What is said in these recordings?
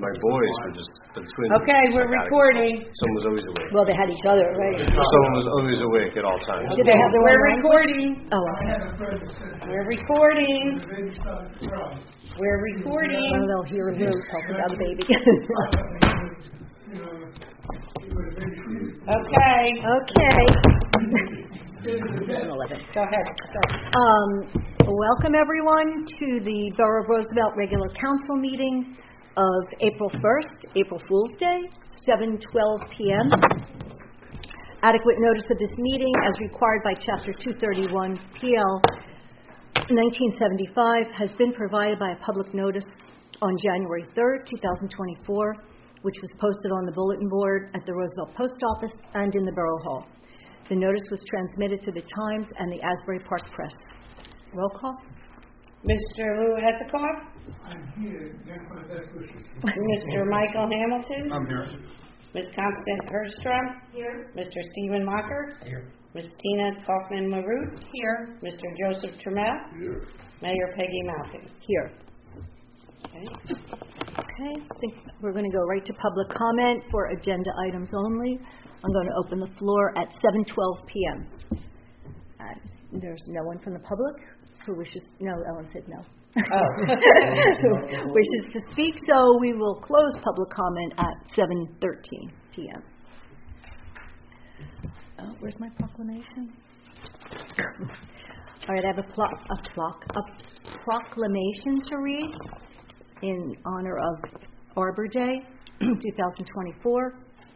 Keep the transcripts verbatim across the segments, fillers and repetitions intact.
my boys were just the twins. Okay, we're recording. Someone was always awake. Well, they had each other, right? Someone was always awake at all times. Did they have their We're own recording. language? Oh, okay. We're recording. We're recording. Well, they'll hear Lou talk about the baby. Okay. Okay. Go ahead. Um, welcome, everyone, to the Borough of Roosevelt Regular Council meeting of April first, April Fool's Day, seven twelve p.m. Adequate notice of this meeting, as required by Chapter two thirty-one P L nineteen seventy-five, has been provided by a public notice on January third, twenty twenty-four, which was posted on the bulletin board at the Roosevelt Post Office and in the Borough Hall. The notice was transmitted to the Times and the Asbury Park Press. Roll call. Mister Lou Etikoff? I'm here. That's my best wishes. Mister Michael Hamilton? I'm here. Miz Constance Herstrom? Here. Mister Stephen Mocker? Here. Miz Tina Kaufman-Marute? Here. Mister Joseph Trammell? Here. Mayor Peggy Malkin? Here. Okay. Okay, I think we're going to go right to public comment for agenda items only. I'm going to open the floor at seven twelve p.m. And there's no one from the public who wishes, no, Ellen said no. Oh. Who wishes to speak, so we will close public comment at seven thirteen p.m. Oh, where's my proclamation? All right, I have a, plo- a, ploc- a proclamation to read in honor of Arbor Day, twenty twenty-four.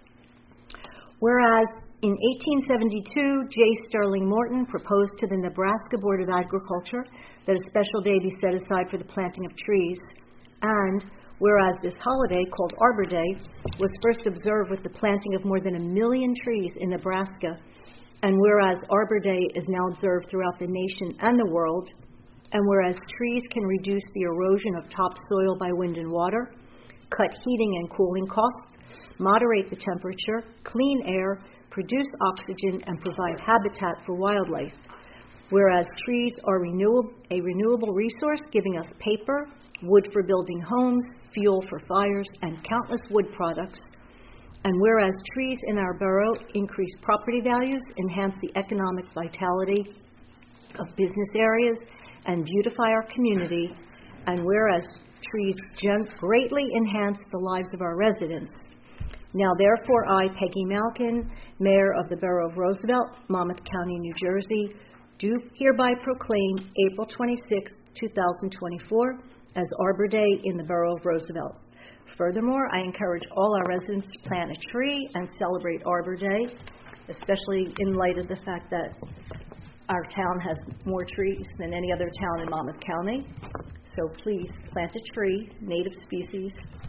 Whereas in eighteen seventy-two, J. Sterling Morton proposed to the Nebraska Board of Agriculture that a special day be set aside for the planting of trees, and whereas this holiday, called Arbor Day, was first observed with the planting of more than a million trees in Nebraska, and whereas Arbor Day is now observed throughout the nation and the world, and whereas trees can reduce the erosion of topsoil by wind and water, cut heating and cooling costs, moderate the temperature, clean air, produce oxygen, and provide habitat for wildlife. Whereas trees are renewable, a renewable resource, giving us paper, wood for building homes, fuel for fires, and countless wood products. And whereas trees in our borough increase property values, enhance the economic vitality of business areas, and beautify our community, and whereas trees gen- greatly enhance the lives of our residents. Now, therefore, I, Peggy Malkin, Mayor of the Borough of Roosevelt, Monmouth County, New Jersey, do hereby proclaim April twenty-sixth, twenty twenty-four as Arbor Day in the Borough of Roosevelt. Furthermore, I encourage all our residents to plant a tree and celebrate Arbor Day, especially in light of the fact that our town has more trees than any other town in Monmouth County. So please plant a tree, native species,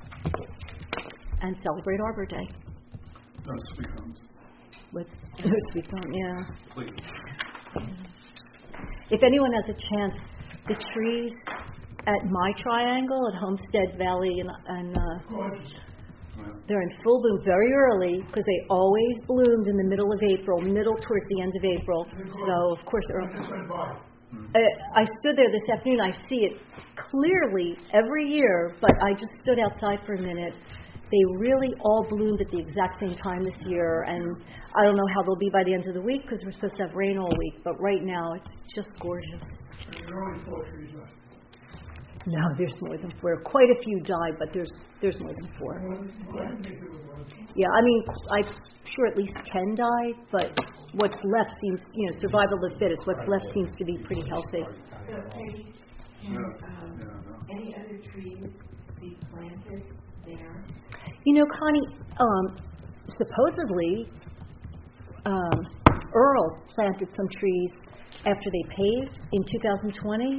and celebrate Arbor Day. That's sweet homes. With those sweet home, yeah. Please. If anyone has a chance, the trees at my triangle at Homestead Valley, and, and uh, Gorgeous. they're in full bloom very early because they always bloomed in the middle of April, middle towards the end of April. So, of course, they're, I just went by. uh, I stood there this afternoon. I see it clearly every year, but I just stood outside for a minute. They really all bloomed at the exact same time this year, and I don't know how they'll be by the end of the week because we're supposed to have rain all week, but right now it's just gorgeous. There are only four trees left. No, there's more than four. Quite a few died, but there's there's more than four. Yeah. Yeah, I mean, I'm sure at least ten died, but what's left seems, you know, survival of the fittest. What's left seems to be pretty healthy. So, Peggy, can No. um, Yeah, no. any other trees be planted there? You know, Connie, um, supposedly um, Earl planted some trees after they paved in two thousand twenty.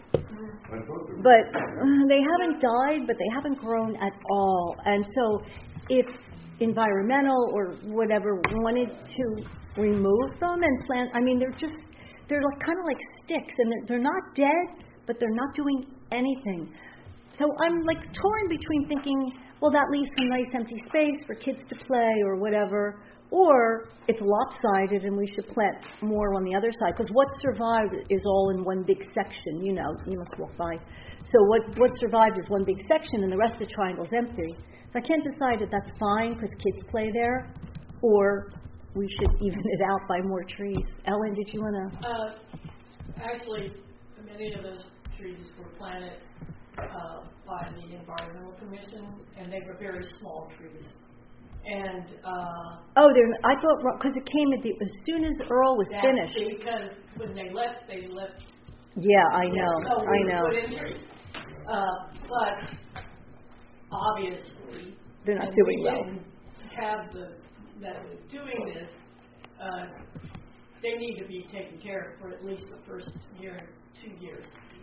But uh, they haven't died, but they haven't grown at all. And so if environmental or whatever wanted to remove them and plant, I mean, they're just, they're like, kind of like sticks. And they're, they're not dead, but they're not doing anything. So I'm like torn between thinking, well, that leaves some nice empty space for kids to play or whatever, or it's lopsided and we should plant more on the other side. Because what survived is all in one big section, you know, you must walk by. So what, what survived is one big section and the rest of the triangle is empty. So I can't decide if that's fine because kids play there, or we should even it out by more trees. Ellen, did you want to? Uh, actually, many of those trees were planted uh, by the Environmental Commission, and they were very small trees. And uh, oh, they're. I thought because it came at the as soon as Earl was that's finished. because when they left, they left. Yeah, I know. So I know. Put in trees. Uh, but obviously, They're not and doing we well. didn't have the that was doing this. Uh, they need to be taken care of for at least the first year, two years.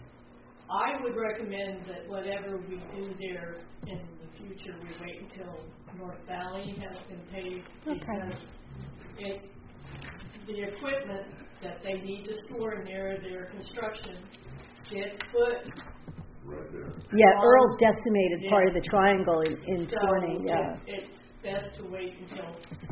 I would recommend that whatever we do there in the future, we wait until North Valley has been paved. Okay. Because it, the equipment that they need to store in there, their construction, gets put. Right there. Yeah, on- Earl decimated Yeah. part of the triangle in, in So twenty. Yeah, it, it's best to wait until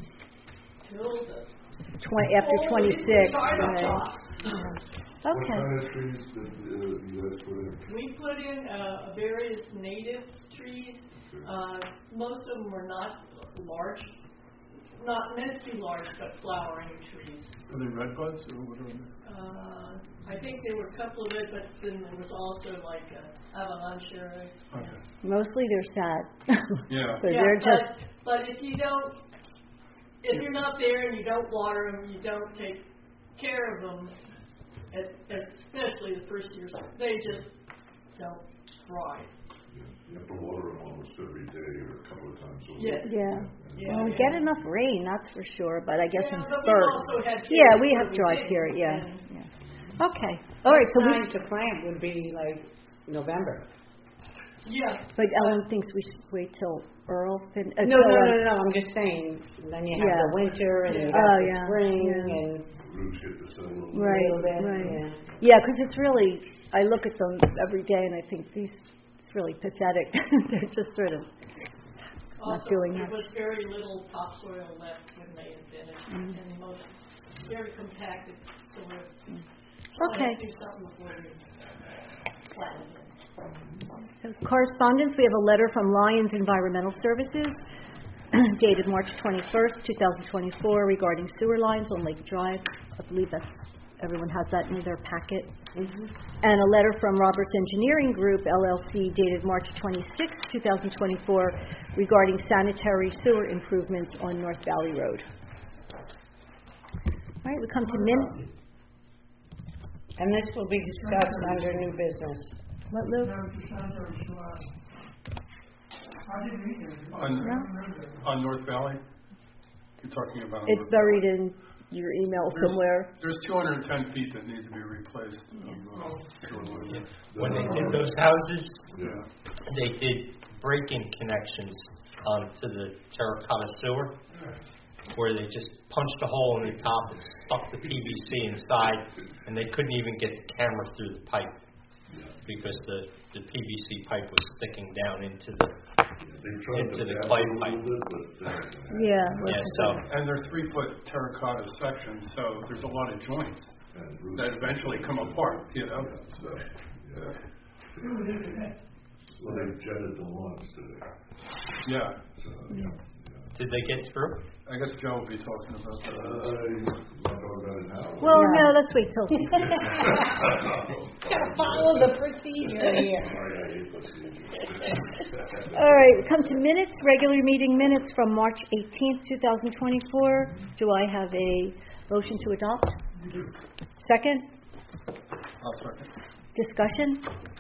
till the twenty after Oh, twenty it's six. a China Right. shop. What Okay. kind of trees did uh, you guys put in? We put in uh, various native trees. Uh, most of them were not large, not meant to be large, but flowering trees. Are they red buds or what are they? Uh, I think there were a couple of it, but then there was also like a avalanche. Okay. Mostly they're sad. Yeah. So Yeah, they're but, just but if you don't, if you're not there and you don't water them, you don't take care of them, at, especially the first years, they just don't thrive. You have to water them almost every day or a couple of times a week. Yes. yeah. Yeah, Well, we yeah. get enough rain, that's for sure. But I guess Yeah, in but we've spurts. also had Yeah, periods we where have we dry didn't, period. Yeah. and- yeah. Okay. All right. So Time we. to plant would be like November. Yeah. But Ellen thinks we should wait till Earl. Fin- uh, No, till, no, uh, no, no, I'm just saying, then you have Yeah. the winter and you Yeah. got Oh, the yeah, spring yeah. and Roots get to settle a little. Right. a little bit, right. yeah. Yeah, because it's really. I look at them every day and I think these. It's really pathetic. They're just sort of. Not Also, doing there much. was very little topsoil left when they had finished, Mm. and most very compacted soil. Okay. Do something before we plant it. So correspondence, we have a letter from Lyons Environmental Services dated March twenty-first, twenty twenty-four regarding sewer lines on Lake Drive. I believe that's, everyone has that in their packet. Mhm. And a letter from Roberts Engineering Group, L L C, dated March twenty-sixth, twenty twenty-four regarding sanitary sewer improvements on North Valley Road. All right, we come to min, And this will be discussed under new business. what, Lou? On, No? on North Valley? You're talking about? It's North buried Valley. in your email There's- somewhere. There's two hundred ten feet that need to be replaced. of, uh, sewer line. When they did those houses, Yeah. they did break-in connections um, to the terracotta sewer, where they just punched a hole in the top and stuck the P V C inside, and they couldn't even get the camera through the pipe because the, the P V C pipe was sticking down into the They tried into to the back clay it a pipe. little bit, but, uh, Yeah. Yeah, so And they're three-foot terracotta sections, so there's a lot of joints that eventually come apart, you know? So, yeah. Well, they jetted the lawns today. Yeah. So, yeah. did they get through? I guess Joe will be talking about Uh, that. you want to talk about it now? Well, no, let's wait till. Gotta follow the procedure here. Sorry, I hate procedure. All right, come to minutes, regular meeting minutes from March eighteenth, twenty twenty-four. Do I have a motion to adopt? Second? I'll second. Discussion?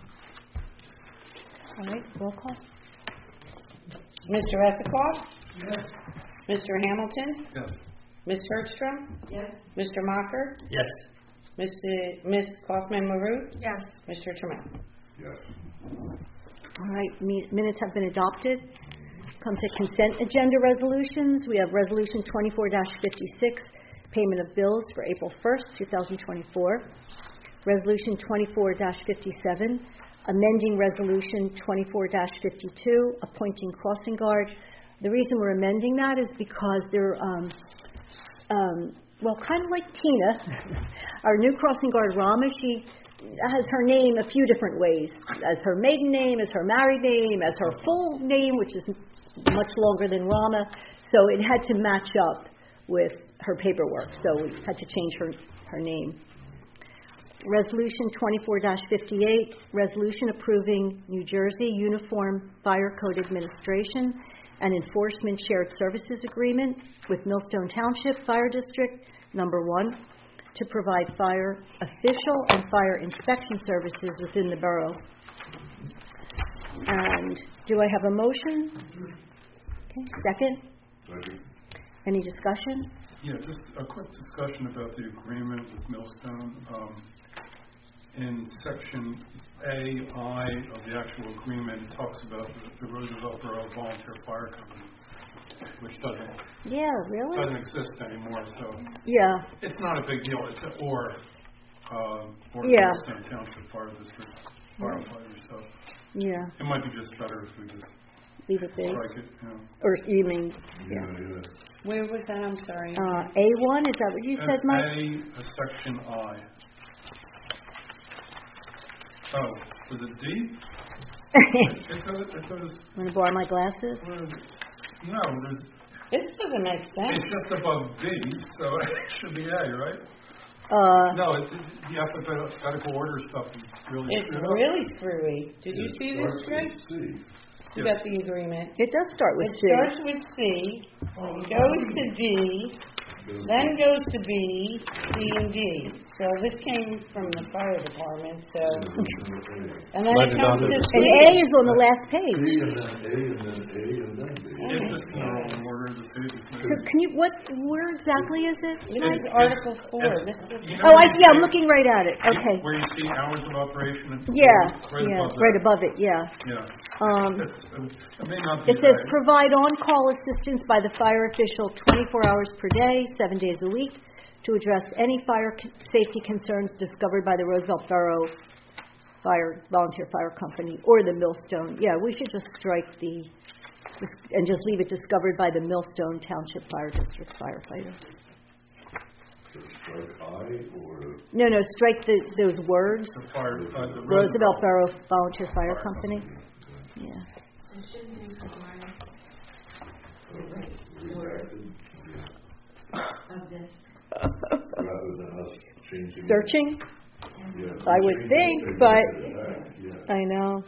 All right, roll call. Mister Esikoff? Yes. Mister Hamilton? Yes. Miss Hertzstrom? Yes. Mister Mocker? Yes. Mister Miss Kaufman-Maroot? Yes. Mister Trammell? Yes. All right, mi- minutes have been adopted. Come to consent agenda resolutions. We have Resolution twenty-four fifty-six, payment of bills for April first, twenty twenty-four. Resolution twenty-four fifty-seven, amending Resolution twenty-four fifty-two, appointing crossing guard. The reason we're amending that is because there, um, um, well, kind of like Tina, our new crossing guard, Rama, she has her name a few different ways, as her maiden name, as her married name, as her full name, which is much longer than Rama. So it had to match up with her paperwork, so we had to change her, her name. Resolution twenty-four dash fifty-eight, resolution approving New Jersey Uniform Fire Code Administration and Enforcement Shared Services Agreement with Millstone Township Fire District, number one, to provide fire official and fire inspection services within the borough. And do I have a motion? Okay, second? Second. Any discussion? Yeah, just a quick discussion about the agreement with Millstone. Um, in section A I of the actual agreement, it talks about the, the Roosevelt Borough Volunteer Fire Company, which doesn't Yeah, really? doesn't exist anymore. So Yeah. it's not a big deal. It's a, or uh, or Yeah. Millstone Township Fire District firefighters. So Yeah. it might be just better if we just Leave it there. strike it. You know. Or you mean, Yeah, yeah. yeah. Where was that? I'm sorry. Uh, A one, is that what you said, Mike? A, a section I. Oh, was it D? It goes, it goes, Want to borrow my glasses? where is it? No, there's, This doesn't make sense. it's just above B, so it should be A, right? Uh, No, it's, the alphabetical order stuff is really It's screwed up. really screwy. Did you It see this, starts Greg? with C. You Yes. got the agreement. it does start with It C. starts with C, goes to D, then goes to B, C, and D. So this came from the fire department, so, and then Might it have comes not to been. And C. A is on the last C page. and then A and then A and then B. It's just in the wrong order, the pages. So can you, what, where exactly is it? This is It's- Article it's- four. it's- This is, you know Oh, where I, you yeah, I'm see- looking right at it. Okay. Where you see hours of operation. and- Yeah, right yeah, above right that. above it, yeah. Yeah. Um, It's, it may not be It says that. provide on-call assistance by the fire official twenty-four hours per day, seven days a week, to address any fire c- safety concerns discovered by the Roosevelt Borough Fire Volunteer Fire Company or the Millstone. Yeah, we should just strike the, just, and just leave it discovered by the Millstone Township Fire District firefighters. So strike I or No, no, strike the, those words. The fire, uh, the Roosevelt Borough Volunteer Fire Company. Yeah. So shouldn't we require the right redacted, of this? rather than us changing. Searching? Yeah, I would changing think, it, but- taking it back, yeah. I know.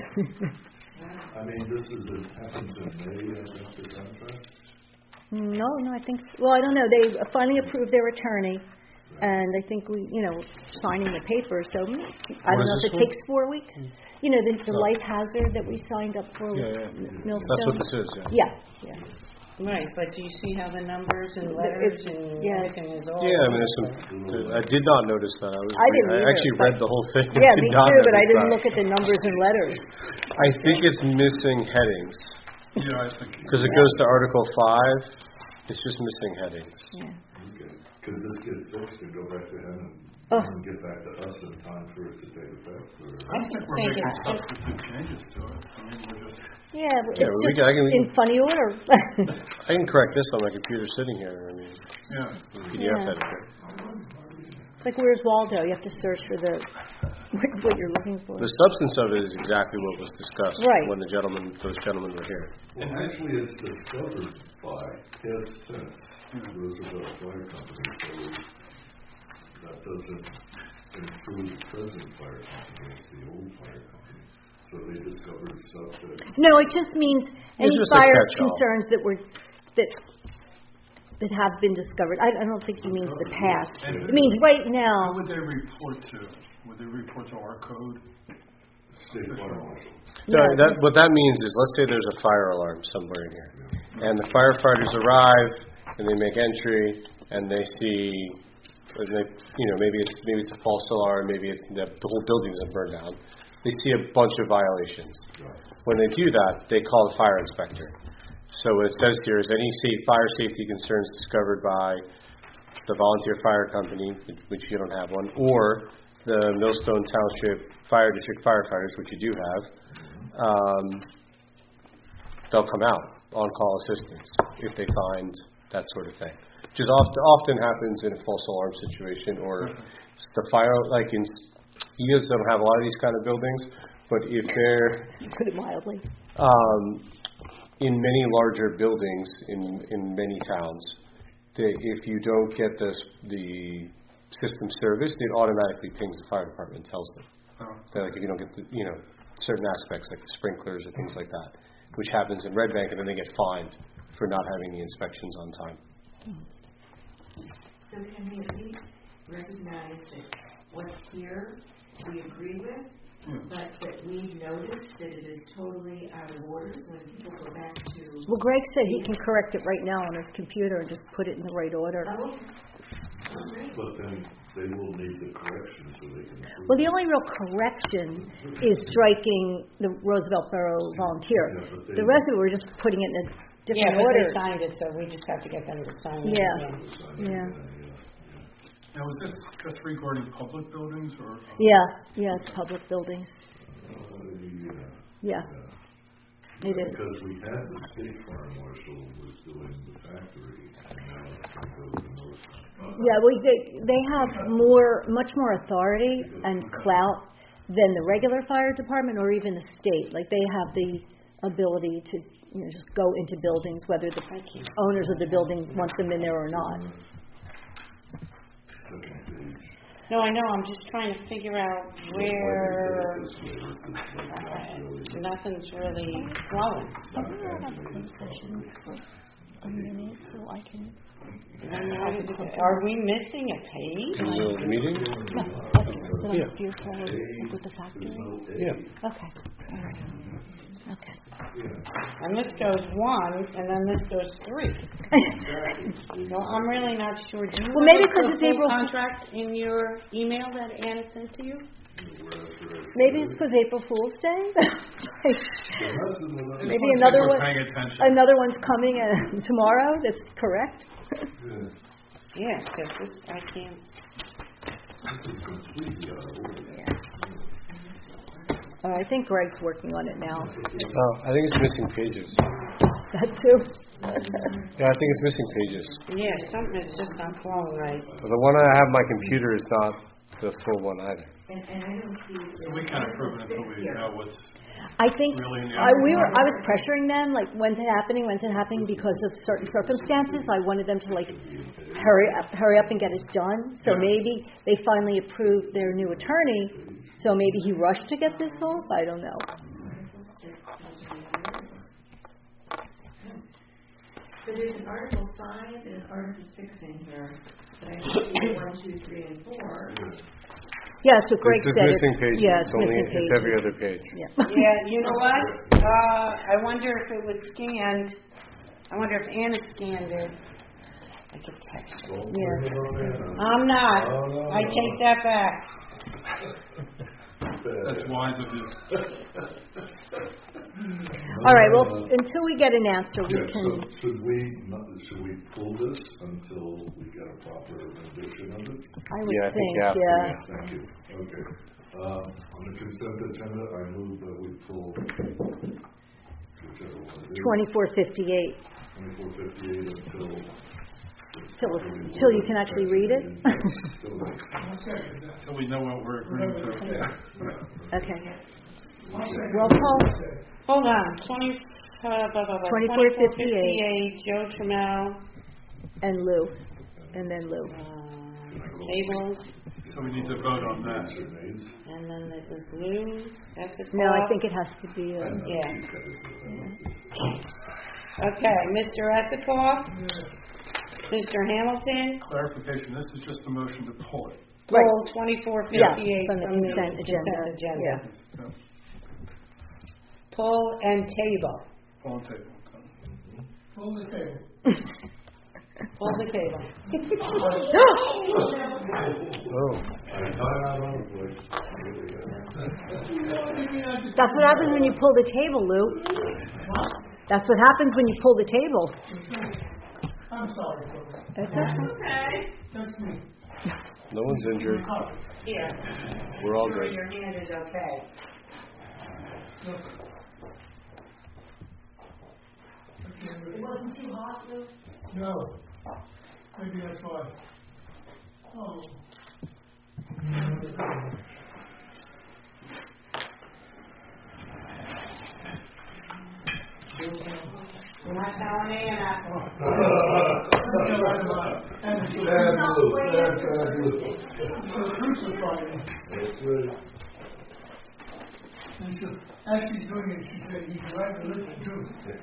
I mean, this is in Heffington, May, I think, the contract. No, no, I think, s- well, I don't know, they finally approved their attorney, and I think we, you know, signing the paper, so, mm, I don't know is if it this one? takes four weeks. You know, the, the Oh. life hazard that we signed up for with Yeah, yeah. Millstone. That's what this is, yeah. Yeah, yeah. right, but do you see how the numbers and letters and yeah. everything is all? Yeah, I mean, there's some, I did not notice that. I was, I didn't I either, actually but- read the whole thing. Yeah, Did me not too, but I notice didn't that. look at the numbers and letters. I think it's missing headings, Yeah, I think. because it goes to Article five, it's just missing headings. Yeah. Okay. Could this get fixed and go back to him and Oh. and get back to us in time for it to take effect? Or? I don't think we're think making it's just- substantive changes to it. I mean, we're just, Yeah, but Yeah, it's but we just can- I can- in funny order. I can correct this on my computer sitting here, I mean, yeah. P D F Yeah. editor. It's like, where's Waldo? You have to search for the, what what you're looking for. The substance of it is exactly what was discussed Right. when the gentlemen, those gentlemen were here. Well, actually, it's discovered by past tense, Roosevelt Fire Company, so that doesn't include the present fire company, it's the old fire company. So they discovered stuff that, No, it just means any just a fire catch-all. concerns that were, that, that have been discovered. I, I don't think he means the past. It means right Who now. would they report to? Would they report to our code? state fire marshal. No, Yeah, that, what that means is, let's say there's a fire alarm somewhere in here, and the firefighters arrive, and they make entry, and they see, and they, you know, maybe it's, maybe it's a false alarm, maybe it's, the the whole building's been burned down. They see a bunch of violations. When they do that, they call the fire inspector. So what it says here is any safe, fire safety concerns discovered by the volunteer fire company, which you don't have one, or the Millstone Township Fire District firefighters, which you do have, um, they'll come out, on-call assistance, if they find that sort of thing. Which is often, often happens in a false alarm situation, or the fire, like in, you guys don't have a lot of these kind of buildings, but if they're, To put it mildly. um, in many larger buildings in, in many towns, they, if you don't get this, the system serviced, it automatically pings the fire department and tells them. Oh. So like if you don't get the, you know, certain aspects like the sprinklers or things like that, which happens in Red Bank, and then they get fined for not having the inspections on time. So can we at least recognize that what's here we agree with, but that we notice that it is totally out of order when people go back to... Well, Greg said he can correct it right now on his computer and just put it in the right order. Oh, But then they will need the correction so they can approve. Well, the only real correction is striking the Roosevelt Borough volunteer. Yeah, but they- The rest of it, we're just putting it in a Yeah, different but order. they signed it, so we just have to get them to sign it. Yeah. again. Yeah. Now, is this just regarding public buildings or? Yeah, yeah, it's public buildings. Uh, Yeah, yeah. it is. Because we had the state fire marshal was doing the factory, and now it's going to go to the north. Yeah, well, they, they have more, much more authority and clout than the regular fire department or even the state. Like, they have the ability to, you know, just go into buildings, whether the owners of the building want them in there or not. Second page. No, I know, I'm just trying to figure out where, This way, this way, uh, nothing's really flowing. A minute, so I can. I don't know, are we missing a page? In the middle of the meeting? No, okay, but I'm Yeah. fearful with the factory. Yeah. Okay, all right. Okay. And this goes one, and then this goes three. Well, I'm really not sure. Do you Well, maybe have because the it's full April- contract in your email that Anna sent to you? Maybe it's because April Fool's Day. Like, Just maybe wanna see if another we're one, Paying attention. another one's coming uh, tomorrow. That's correct. Yeah, because this, I can't. This is completely out of order. Oh, I think Greg's working on it now. Oh, I think it's missing pages. That too. Yeah, I think it's missing pages. Yeah, something is just not flowing right. But the one I have on my computer is not the full one either. and, and I don't see... So we can't approve it until we know what's I think really in the. I, we were. I was pressuring them, like, when's it happening? When's it happening? Because of certain circumstances, I wanted them to like hurry up, hurry up and get it done. So Yeah. maybe they finally approved their new attorney. So maybe he rushed to get this off. I don't know. So there's an Article five and an Article six in here, but I see one, two, three, and four. Yeah, so Greg It's just said missing it. pages. Yeah, It's it's only, missing it's pages. every other page. Yeah. Yeah, you know what? Uh, I wonder if it was scanned. I wonder if Anna scanned it. I could text her. Don't Yeah. blame it on Anna. I'm not. Oh, no, I no. take that back. That's wise of you. All right. Well, until we get an answer, we Yeah, so can. should we, not- should we pull this until we get a proper rendition of it? I would Yeah, I think think. you have to, Yeah. yeah. Thank you, okay. Uh, on the consent agenda, I move that we pull whichever one it is. Twenty-four fifty-eight. Twenty-four fifty-eight until. Till till you can actually read it. Until we know what we're agreeing to. Okay. Roll call. Hold on. Twenty. Uh, blah, blah, blah. twenty-four fifty-eight. fifty-eight. Joe Trammell. And Lou. And then Lou. Uh, tables. So we need to vote on that. And then it was Lou. That's it. No, I think it has to be. Uh, Yeah. Okay, Mister Essipoff. Mister Hamilton. Clarification, this is just a motion to pull it. Pull twenty-four Yeah, fifty-eight from the consent agenda. consent agenda. Yeah. Yeah. Pull and table. Pull and table. Pull the table. Oh. That's what happens when you pull the table, Lou. That's what happens when you pull the table. I'm sorry for that. That's okay. Okay. That's me. No one's injured. Here. We're all Sure good. your hand is okay. It wasn't too hot, Lou? No. Maybe that's why. Oh. We're not telling me enough. And so, as she's doing it, she said, you can write the list too.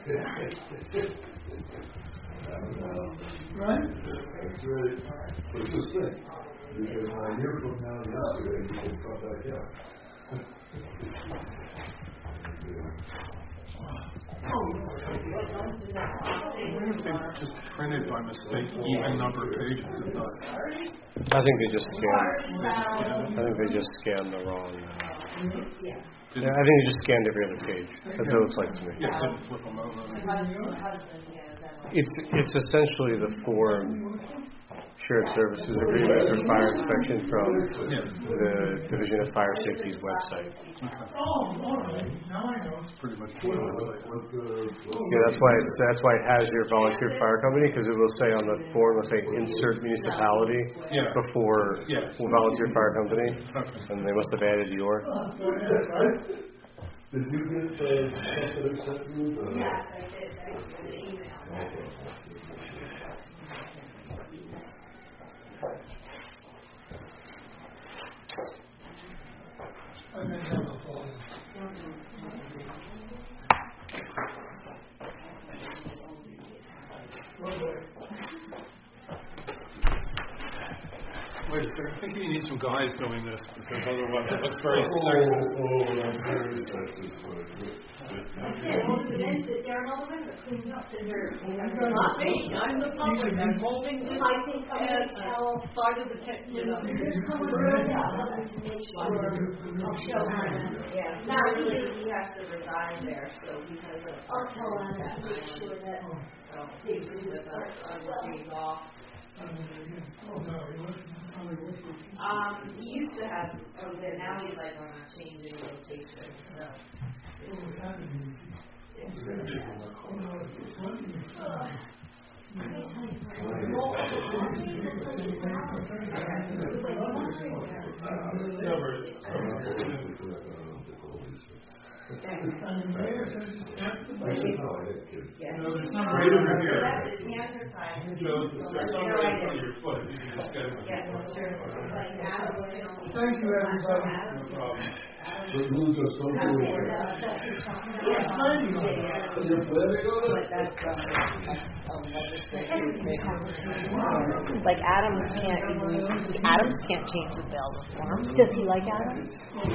Right? That's right. But just think, you can, a year from now, yesterday, you can come back out. They just printed by mistake even number of pages and thought, I think they just scanned. I think they just scanned the wrong. Uh, yeah, I think they just scanned every other page. That's what it looks like to me. yeah, didn't flip them over. It's it's essentially the form shared services agreement for fire inspection from the Division of Fire Safety's website. Oh, all right. Now I know. Pretty much. Yeah, that's why it's that's why it has your volunteer fire company, because it will say on the form, it'll say insert municipality Yeah. before Yeah. volunteer fire company, and they must have added your. Did you get, uh, stuff that I sent you? Uh, Yes, I did, thank you for the email. I may have a phone. Wait a second, I think you need some guys doing this, because otherwise it looks very Oh, sexist. oh, I'm very sexist. Not me, I'm the public, I'm holding this I think I'm gonna as tell- part of the, te- you know. Yeah, not really, he has to resign there, so he has a. I'll tell him that, make sure that. So, he's with us, I'm looking off. Um, he used to have, oh, yeah, now he's like on a changing rotation, so. And the mayor says it's after the budget. Yeah. No, there's some right over here. That's his hands are tied. So, there's some right in front of your foot, if you can just get it. Yeah, no, sure. Like Adam was gonna- Thank you, everybody. No problem. So Lucas, don't do it. Yeah. You're planning on it? But that's, um, like Adams can't even, Adams can't change the bail reform. Does he like Adams?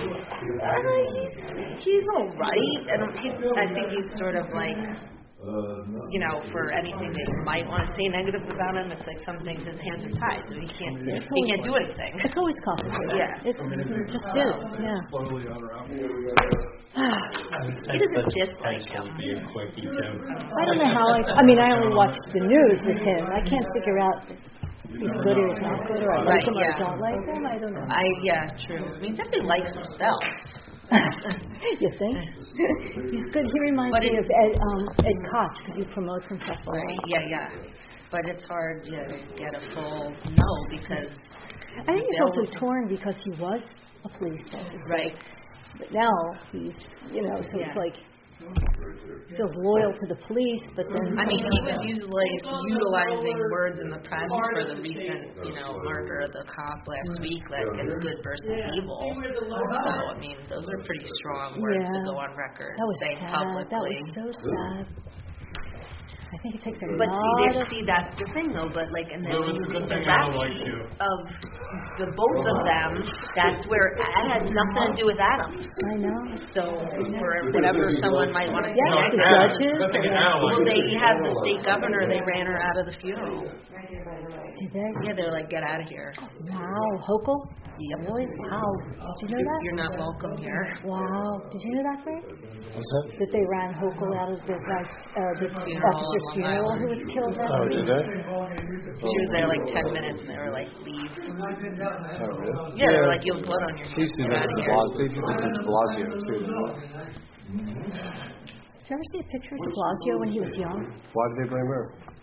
He's all right. I don't. He's, I think he's sort of like, Uh, no. you know, for anything that you might want to say negative about him, it's like some things his hands are tied, so he can't. He can't do anything. It's always complicated. Yeah. It's, it just is, yeah. Slowly on or out. He doesn't dislike him. Be a quickie joke. I don't know how I, I mean, I only watch the news with him. I can't figure out if he's good or he's not good, or I like Right, him or I yeah. don't like him. I don't know. I yeah, true. I mean, he definitely likes himself. You think? He's good. He reminds But me it- of Ed, um, Ed Koch, because he promotes himself a Right. lot. Yeah, yeah. But it's hard yeah, to get a full no because. I think he's they'll- also torn because he was a police officer. Right. But now he's, you know, so Yeah. it's like, feels loyal to the police, but then... I mean, he was usually utilizing words in the press for the recent, you know, murder of the cop last week, like it's good versus evil. So, I mean, those are pretty strong words to Yeah. go on record That was saying sad. publicly. That was so sad. I think it takes a But lot see, of... they, see, that's the thing, though. But like, and then Well, when it's a you good read the thing I don't rap like sheet you. of the both of them, that's where it has nothing to do with Adam. I know. So for whatever someone might want to Yeah, say, the judges. Good thing Al well, likes they you. had the state governor. They ran her out of the funeral. Did they? Yeah, they're like, get out of here. Wow. Hochul? Yep. Really? Wow. Did you know that? You're not welcome here. Wow. Did you know that, Frank? What's that? That they ran Hochul out of the guy's, uh, the Funeral officer's on Long funeral Island. who was killed last Oh, week? did they? She was there like ten minutes, and they were like, leave. Oh, really? Yeah, they were like, you have blood on your He hands. used to do Get that out to of here. Blasio. They did that to Blasio, too, didn't they? Did you ever see a picture of de Blasio when he was young? Why did they blame her?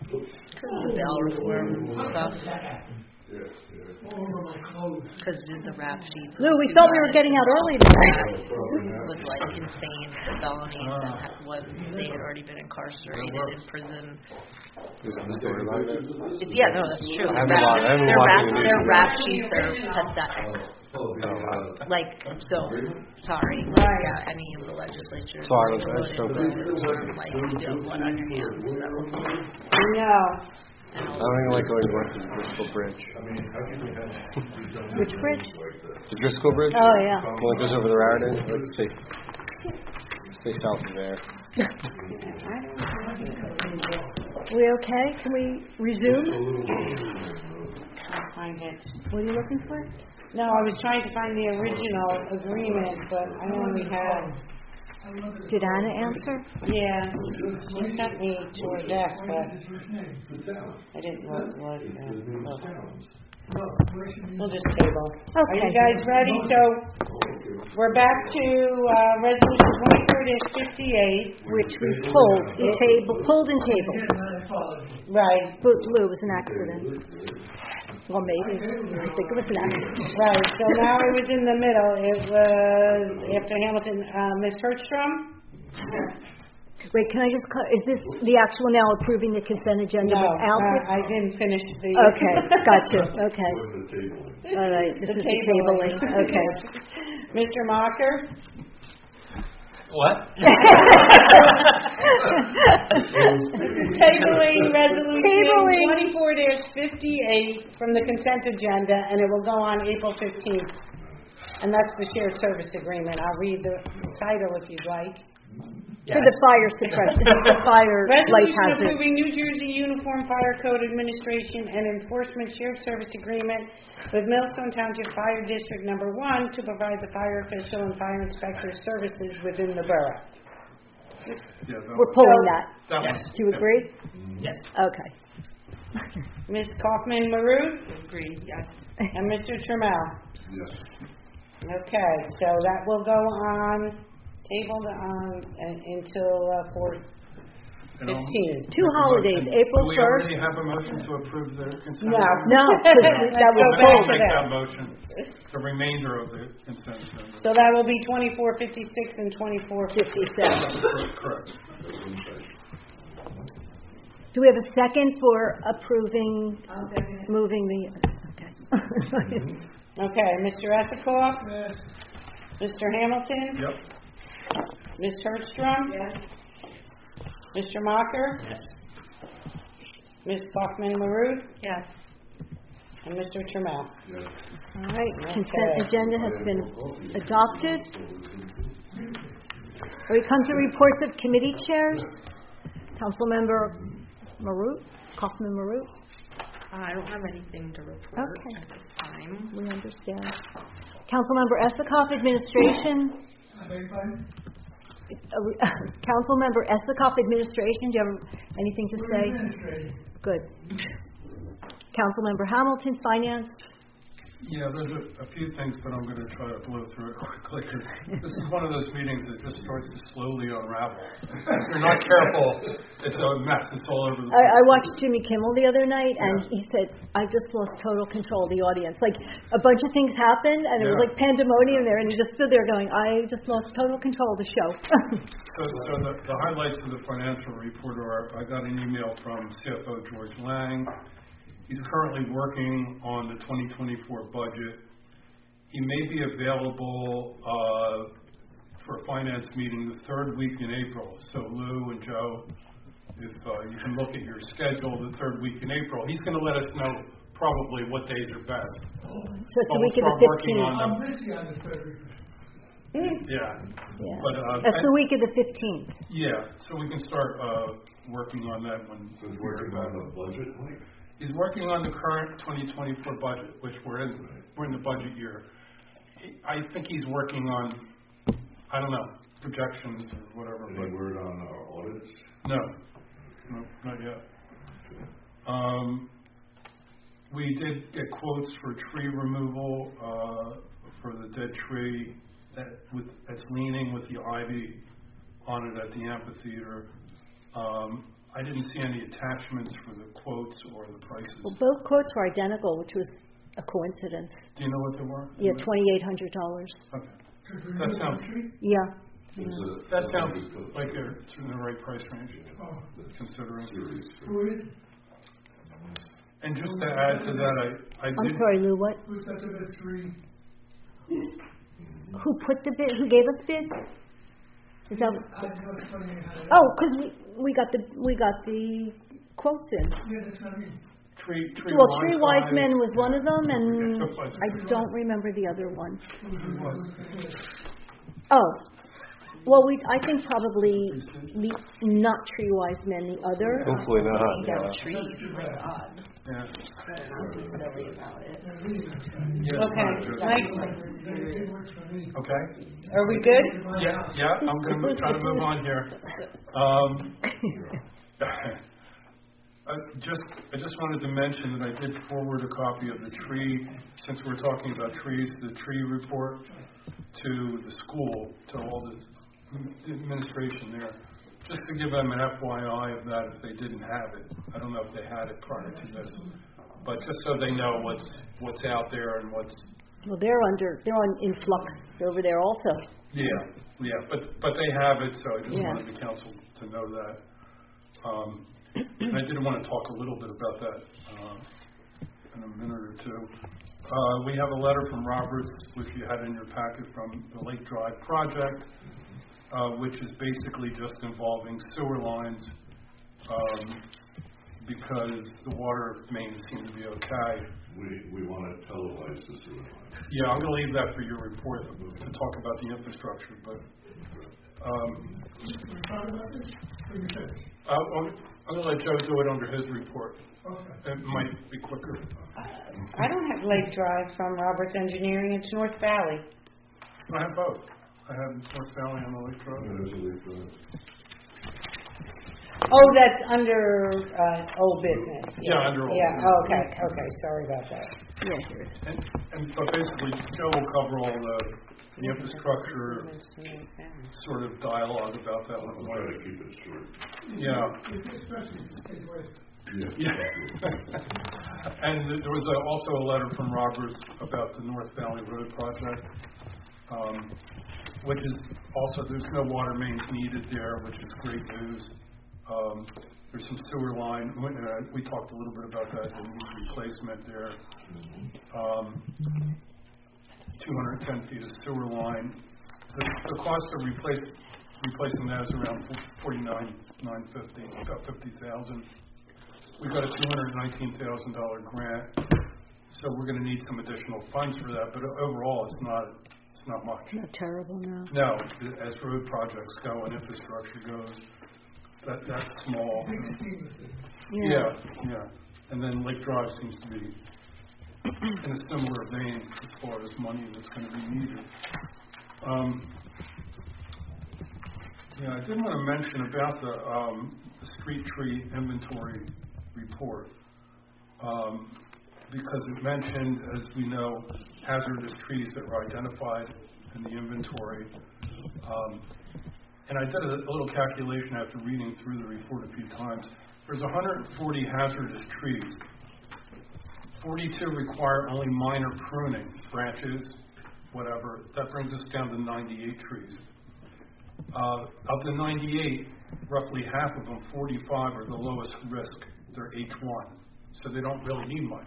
Because the bell reform stuff. All over my clothes. Because the rap sheets. Lou, we thought we were getting out early tonight. Was like insane. The felonies and ha- what they had already been incarcerated in prison. Is that the story about it? It's, yeah, no, that's true. I haven't Rap- watched- I haven't their watched rap, the news their yet. rap sheets are pathetic. Oh, the, uh, Like, so, sorry. Right. Yeah, I mean, the legislature. So I was- I just don't think voted, like, you have blood on your hands, so. No. I don't even like going to work to the Driscoll Bridge. Which bridge? The Driscoll Bridge? Oh, yeah. The one that goes over the Raritan? I'd like to stay, stay south of there. We okay? Can we resume? I'll find it. What are you looking for? No, I was trying to find the original agreement, but I only had, Did Anna answer? yeah, she sent me to her desk, but I didn't look, look, uh, look. We'll just table. Are Okay. you guys ready? So, we're back to, uh, resolution twenty-four fifty-eight. Which we pulled, and table, pulled and tabled. Right, But Lou, it was an accident. Well, maybe. I think it was an accident. right. So now it was in the middle. It was after Hamilton, uh, Miz Hertzstrom? Wait, can I just, cl- is this the actual now approving the consent agenda No, without uh, this? I didn't finish the. Okay, gotcha, okay. with the table. All right, this The is the tabling. tabling, okay. Mister Mocker? What? Tabling resolution Tabling. twenty-four fifty-eight from the consent agenda, and it will go on April fifteenth. And that's the shared service agreement. I'll read the title if you'd like. For the fire suppression, the fire life Resolution hazard. approving New Jersey Uniform Fire Code Administration and Enforcement Shared Service Agreement with Millstone Township Fire District Number One to provide the fire official and fire inspector services within the borough. Yeah, that We're was- pulling that. that Yes. was- Do you agree? Yes. Okay. Miz Kaufman Maroon Agreed, yes. and Mister Trammell. Yes. Okay, so that will go on, tabled on uh, until uh, four And I'll- fifteen. Two holidays, April Do we first. already have a motion to approve the consent? No. agenda? No, 'cause that was Go Then back I'll to make that. that motion, the remainder of the consent agenda. So that will be twenty-four fifty-six and twenty-four fifty-seven. Correct. Do we have a second for approving, I'll second it. moving the, okay. Okay, Mister Esikoff? Mister Hamilton? Yep. Miz Hertzstrom? Yes. Mister Mocker? Yes. Miz Kaufman Maroon? Yes. And Mister Trammell? Yes. All right, Okay. consent agenda has been adopted. We come to reports of committee chairs. Councilmember Marut, Kaufman Marut. I don't have anything to report Okay. at this time. We understand. Councilmember Esikoff, Administration. I beg your pardon? Uh, we- Councilmember Esikoff, Administration, do you have anything to We're say? administrating. Good. Councilmember Hamilton, Finance. Yeah, there's a, a few things, but I'm going to try to blow through it quickly, because this is one of those meetings that just starts to slowly unravel. If you're not careful, it's a mess. It's all over the I, place. I watched Jimmy Kimmel the other night, and Yeah. he said, I just lost total control of the audience. Like, a bunch of things happened, and it was Yeah. like pandemonium there, and he just stood there going, I just lost total control of the show. So, so the, the highlights of the financial report are, I got an email from C F O George Lang. He's currently working on the twenty twenty-four budget. He may be available uh, for a finance meeting the third week in April. So Lou and Joe, if uh, you can look at your schedule the third week in April, he's going to let us know probably what days are best. So it's But the we'll week of the start working fifteenth. on I'm them. busy on the third. Yeah. Yeah. But, uh, That's I- the week of the fifteenth. Yeah, so we can start uh, working on that when. Who's working on the budget, Mike? He's working on the current twenty twenty-four budget, which we're in, we're in the budget year. I think he's working on, I don't know, projections or whatever, Any but word on our audits? no, no, not yet. Um, we did get quotes for tree removal, uh, for the dead tree that with, that's leaning with the ivy on it at the amphitheater. Um, I didn't see any attachments for the quotes or the prices. Well, both quotes were identical, which was a coincidence. Do you know what they were? Yeah, twenty-eight hundred dollars. Okay. That sounds, Yeah. Is it- that sounds like it's in the right price range, considering. Who is, And just to add to that, I, I I'm did. sorry, Lou, what? who's got the bid three? Who put the bid, who gave us bids? Is that, I know it's twenty-eight hundred. oh, because we, we got the, we got the quotes in. Yeah, that's what I mean. Tree, tree Well, line Tree Wise size. Men was one of them, and Yeah. I don't remember the other one. Who was it? Oh, well, we, I think probably, the, not Tree Wise Men, the other. Hopefully not, About yeah. trees, my God. Yeah. I'm silly about it. Yeah, Okay, good. Mike, It works for me. Okay. are we good? Yeah, yeah, I'm gonna try to move on here. Um, I just, I just wanted to mention that I did forward a copy of the tree, since we're talking about trees, the tree report to the school, to all the administration there, just to give them an F Y I of that if they didn't have it. I don't know if they had it prior to this, but just so they know what's, what's out there and what's. Well, they're under, they're on influx over there also. Yeah, yeah, but, but they have it, so I just Yeah. wanted the council to know that. Um, and I did want to talk a little bit about that uh, in a minute or two. Uh, we have a letter from Roberts, which you had in your packet, from the Lake Drive project, uh, which is basically just involving sewer lines, um, because the water mains seem to be okay. We, we want to televise the sewer line. Yeah, I'm going to leave that for your report to talk about the infrastructure, but um, I'll, I'll, I'm going to let Joe do it under his report. Okay. It might be quicker. I don't have Lake Drive from Roberts Engineering, it's North Valley. I have both. I have North Valley and the Lake Road. There's a leak road. Oh, that's under, uh, old business. Yeah, under old Yeah, business. okay, okay, sorry about that. Yeah, here it is. And, and but basically, Joe will cover all the, the infrastructure sort of dialogue about that I'll one. try to keep it short. Yeah. Especially, it's worth. Yeah. Yeah. And there was a, also a letter from Roberts about the North Valley Road project, um, which is also, there's no water mains needed there, which is great news. Um, there's some sewer line, we, uh, we talked a little bit about that, the needs replacement there. Um, two hundred ten feet of sewer line. The, the cost of replace, replacing that is around forty-nine thousand nine hundred fifty dollars, about fifty thousand dollars. We got a two hundred nineteen thousand dollars grant, so we're going to need some additional funds for that. But overall, it's not it's not much. Not terrible, no. No, as road projects go and infrastructure goes, that that's small. Yeah, yeah. And then Lake Drive seems to be in a similar vein as far as money that's going to be needed. Um, yeah, I did want to mention about the, um, the street tree inventory report, um, because it mentioned, as we know, hazardous trees that were identified in the inventory. Um, and I did a, a little calculation after reading through the report a few times. There's one hundred forty hazardous trees. forty-two require only minor pruning, branches, whatever. That brings us down to ninety-eight trees. Uh, of the ninety-eight, roughly half of them, forty-five, are the lowest risk. They're H one, so they don't really need much.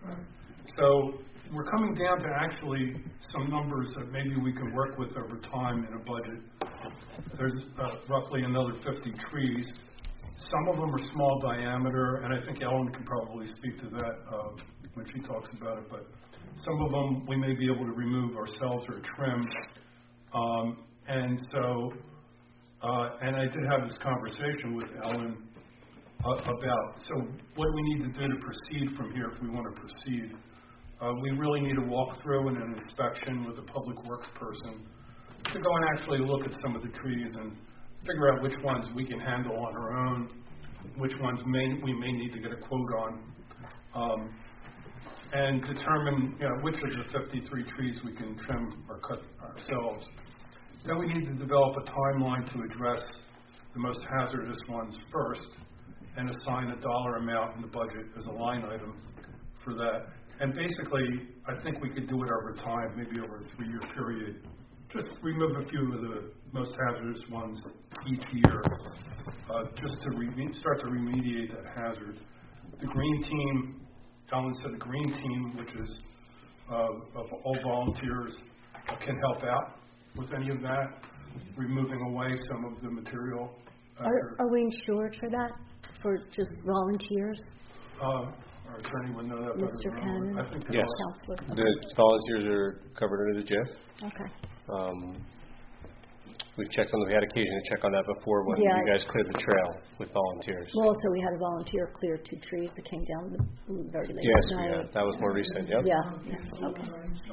So we're coming down to actually some numbers that maybe we can work with over time in a budget. There's uh, roughly another fifty trees. Some of them are small diameter, and I think Ellen can probably speak to that uh, when she talks about it, but some of them we may be able to remove ourselves or trim. Um, and so, uh, and I did have this conversation with Ellen uh, about, so what do we need to do to proceed from here if we want to proceed? Uh, we really need a walkthrough and an inspection with a public works person to go and actually look at some of the trees and figure out which ones we can handle on our own, which ones may, we may need to get a quote on, um, and determine, you know, which of the fifty-three trees we can trim or cut ourselves. Then we need to develop a timeline to address the most hazardous ones first, and assign a dollar amount in the budget as a line item for that. And basically, I think we could do it over time, maybe over a three-year period. Just remove a few of the most hazardous ones each year, uh, just to re- start to remediate that hazard. The green team, Ellen said the green team, which is uh, of all volunteers, uh, can help out with any of that, removing away some of the material. Are, are we insured for that, for just volunteers? Uh, or does anyone know that? Mister Cannon? I think Yes. Counselor. The volunteers are covered under the J I F. Okay. Um, we've checked on, we had occasion to check on that before when Yeah. you guys cleared the trail with volunteers. Well, also, we had a volunteer clear two trees that came down the- very late Yes, at we night. had. That was more recent, yep. Yeah, yeah, okay.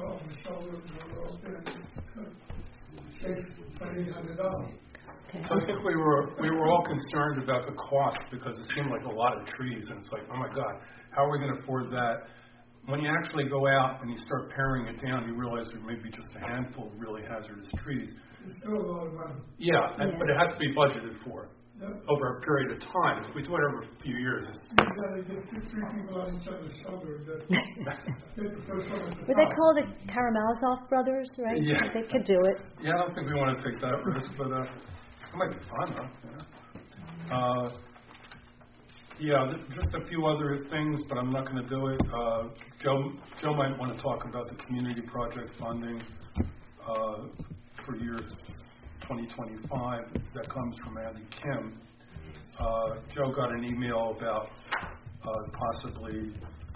Okay. So I think we were we were all concerned about the cost because it seemed like a lot of trees, and it's like, oh my God, how are we going to afford that? When you actually go out and you start paring it down, you realize there may be just a handful of really hazardous trees. It's still a lot of money. Yeah, and, Yeah. but it has to be budgeted for Yep. over a period of time. If we do it over a few years, it's, You gotta get two, three people on each other's shoulder that get the first one at the Were they top. called the Karamazov brothers, right? Yeah. They could do it. yeah, I don't think we want to take that risk, but uh, it might be fun, though. Yeah. Uh, yeah, th- just a few other things, but I'm not going to do it. Uh, Joe, Joe might want to talk about the community project funding uh, for year twenty twenty-five that comes from Andy Kim. Uh, Joe got an email about uh, possibly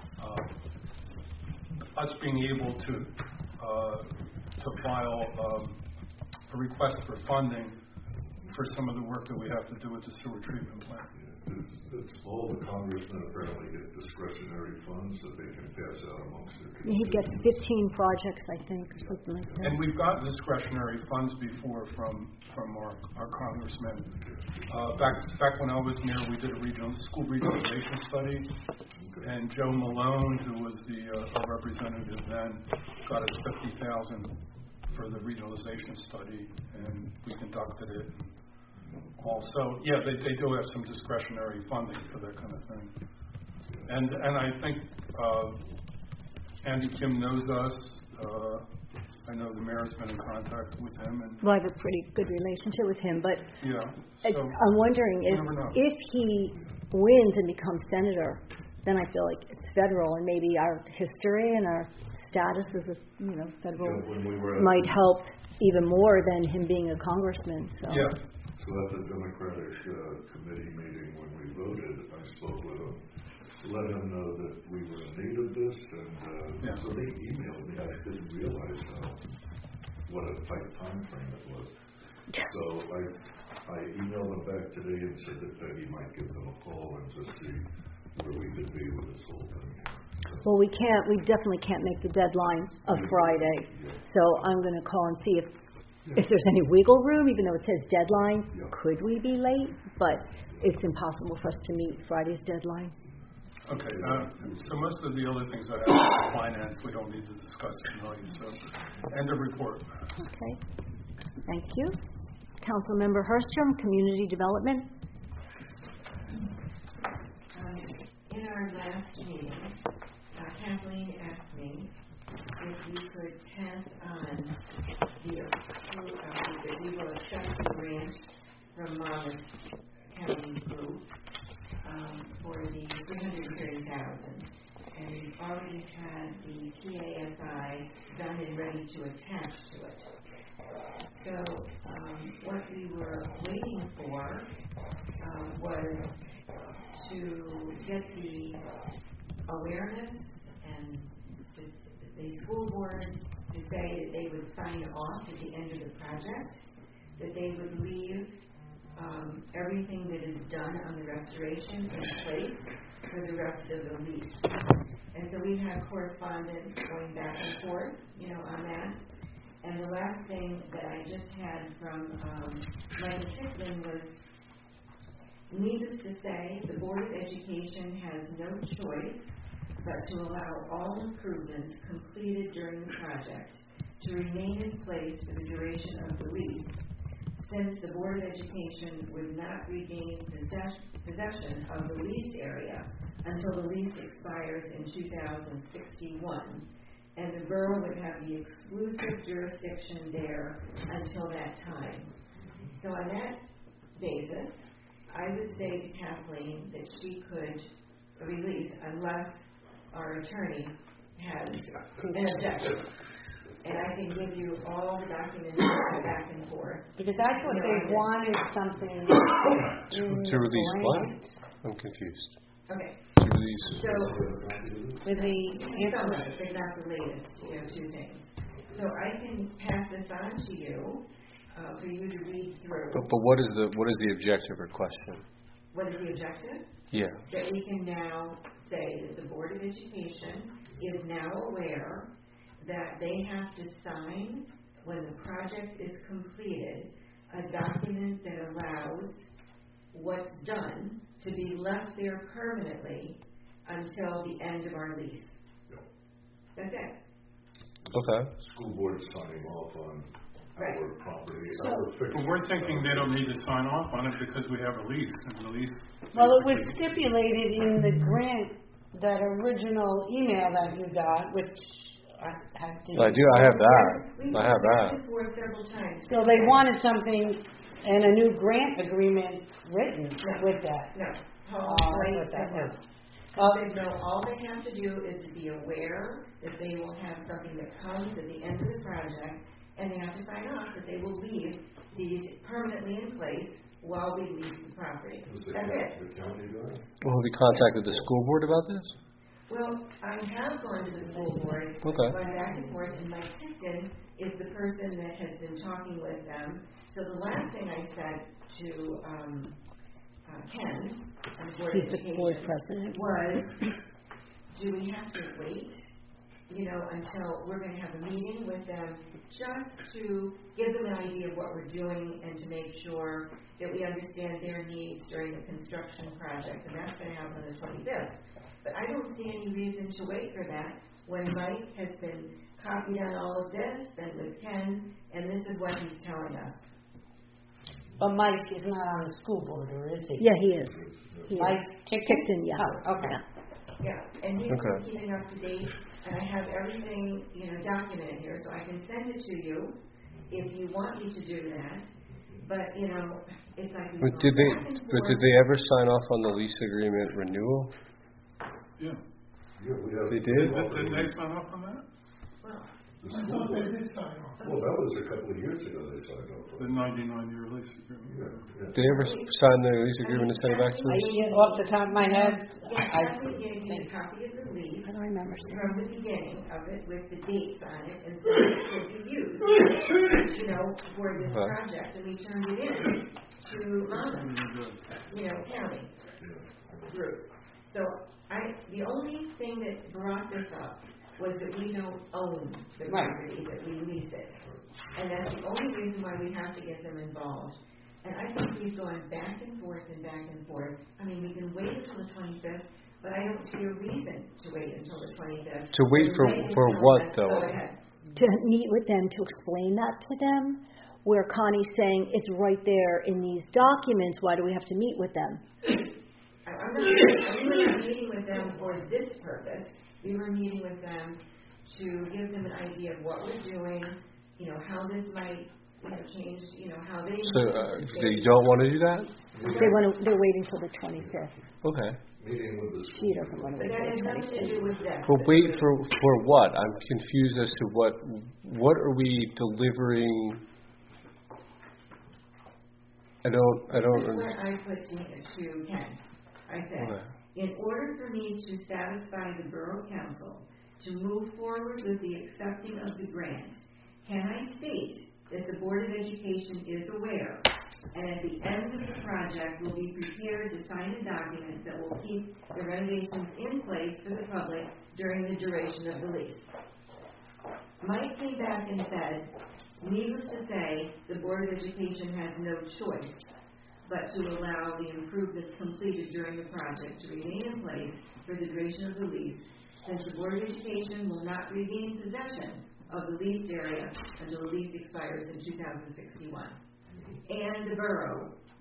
uh, us being able to uh, to file um, a request for funding for some of the work that we have to do with the sewer treatment plant. It's, it's all the congressmen apparently get discretionary funds that they can pass out amongst their He community. gets fifteen projects, I think, or something like that. And we've gotten discretionary funds before from, from our, our congressmen. Uh, back, back when I was mayor, we did a regional, school regionalization study, and Joe Malone, who was the, uh, our representative then, got us fifty thousand for the regionalization study, and we conducted it. Also, yeah, they, they do have some discretionary funding for that kind of thing. And, and I think, uh, Andy Kim knows us. Uh, I know the mayor's been in contact with him, and Well, I have a pretty good relationship with him, but yeah. it's, So I'm wondering you if never know. if he wins and becomes senator, then I feel like it's federal, and maybe our history and our status as a you know federal Yeah, when we were at might the- help even more than him being a congressman. So yeah, So at the Democratic uh, committee meeting when we voted, I spoke with him, let him know that we were in need of this, and uh, Yeah. so they emailed me. I didn't realize how what a tight time frame it was. So I I emailed them back today and said that Peggy might give them a call and just see where we could be with this whole thing. well, we can't. We definitely can't make the deadline of Friday. So I'm going to call and see if if there's any wiggle room, even though it says deadline. Yeah. Could we be late? But it's impossible for us to meet Friday's deadline. okay. Uh, so most of the other things I have in finance, we don't need to discuss tonight. So, end of report. Okay. Thank you. Councilmember Hurstrom, Community Development. Um, in our last meeting, uh, Kathleen asked me if we could pass on the, appro- uh, that we will accept the grant from Monmouth County Group um, for the three hundred thirty thousand dollars. And we've already had the P A S I done and ready to attach to it. So um, what we were waiting for uh, was to get the awareness and the, the school board to say that they would sign off at the end of the project, that they would leave um, everything that is done on the restoration in place for the rest of the lease. And so we have correspondence going back and forth, you know, on that. And the last thing that I just had from um, Michael Chicklin was, needless to say, the Board of Education has no choice but to allow all improvements completed during the project to remain in place for the duration of the lease, since the Board of Education would not regain possess- possession of the leased area until the lease expires in two thousand sixty-one, and the borough would have the exclusive jurisdiction there until that time. So on that basis, I would say to Kathleen that she could release unless our attorney has an objection. And I can give you all the documents back and forth. Because I thought they wanted something To, in to release the what? grant. I'm confused. Okay. To release. So, With the some of it, but not the latest, you know, two things. So I can pass this on to you uh, for you to read through. But, but what is the what is the objective or question? What is the objective? Yeah. That we can now say that the Board of Education is now aware that they have to sign, when the project is completed, a document that allows what's done to be left there permanently until the end of our lease. Yeah. That's it. Okay. School board signing off on Right. our property, our fixed. But we're thinking they don't need to sign off on it because we have a lease, and the lease. Well, it was basically- stipulated in the grant, that original email that you got, which I have to. I do. I have that. We've I have that. discussed it for several times. So they wanted something and a new grant agreement written No. with that. No. Oh, Paul, I wait, thought that no. was. They know all they have to do is to be aware that they will have something that comes at the end of the project, and they have to sign off that they will leave these permanently in place while we lease the property. Was the That's county, it. the county doing it? Well, have you contacted the school board about this? Well, I have gone to the school board, Okay. gone back and forth, and Mike Tipton is the person that has been talking with them. So the last thing I said to um, uh, Ken, on the Board of He's the board Education, president. was, do we have to wait, you know, until we're going to have a meeting with them just to give them an idea of what we're doing and to make sure that we understand their needs during the construction project, and that's going to happen on the twenty-fifth. But I don't see any reason to wait for that when Mike has been copied on all of this, and with Ken, and this is what he's telling us. But Mike is not on the school board, or is he? Yeah, he is. He is. Mike Tickton? Tickton, yeah. Oh, okay. Yeah, and he's Okay. been keeping up to date, and I have everything, you know, documented here, so I can send it to you if you want me to do that. But, you know, it's like... we've But gone did they? back and But forth. did they ever sign off on the lease agreement renewal? Yeah. Yeah, we have. They did? Did- Didn't they sign off on that? Well, The I school thought they board. did sign off. Well, that was a couple of years ago they signed off The on it. ninety-nine year lease agreement. Yeah, yeah. Did they ever sign the lease agreement and send it back to I, us? off the top of my head, yeah, I Kathleen gave me a copy of the lease I don't remember seeing from the beginning of it with the dates on it, and so it could be used, you know, for this Huh. project, and we turned it in to Monmouth, Really good. you know, county group. So I, the only thing that brought this up was that we don't own the Right. property, that we lease it. And that's the only reason why we have to get them involved. And I think we've gone back and forth and back and forth. I mean, we can wait until the twenty-fifth, but I don't see a reason to wait until the twenty-fifth. To wait for for what though? Go ahead. to meet with them to explain that to them, where Connie's saying it's right there in these documents, why do we have to meet with them? I- I'm not, we were not meeting with them for this purpose. We were meeting with them to give them an idea of what we're doing, you know, how this might, you know, change, you know, how they... So uh, they don't want to do that? They want to, they're waiting till the twenty-fifth. Okay. Meeting with the school. She doesn't want to But wait that till has the nothing to twenty-fifth. do with them. But wait for for what? I'm confused as to what what are we delivering? I don't I This is don't. what I put to, to Ken. I said, Okay. in order for me to satisfy the Borough Council to move forward with the accepting of the grant, can I state that the Board of Education is aware, and at the end of the project will be prepared to sign a document that will keep the renovations in place for the public during the duration of the lease. Mike came back and said, needless to say, the Board of Education has no choice but to allow the improvements completed during the project to remain in place for the duration of the lease, since the Board of Education will not regain possession of the leased area until the lease expires in two thousand sixty-one. And the borough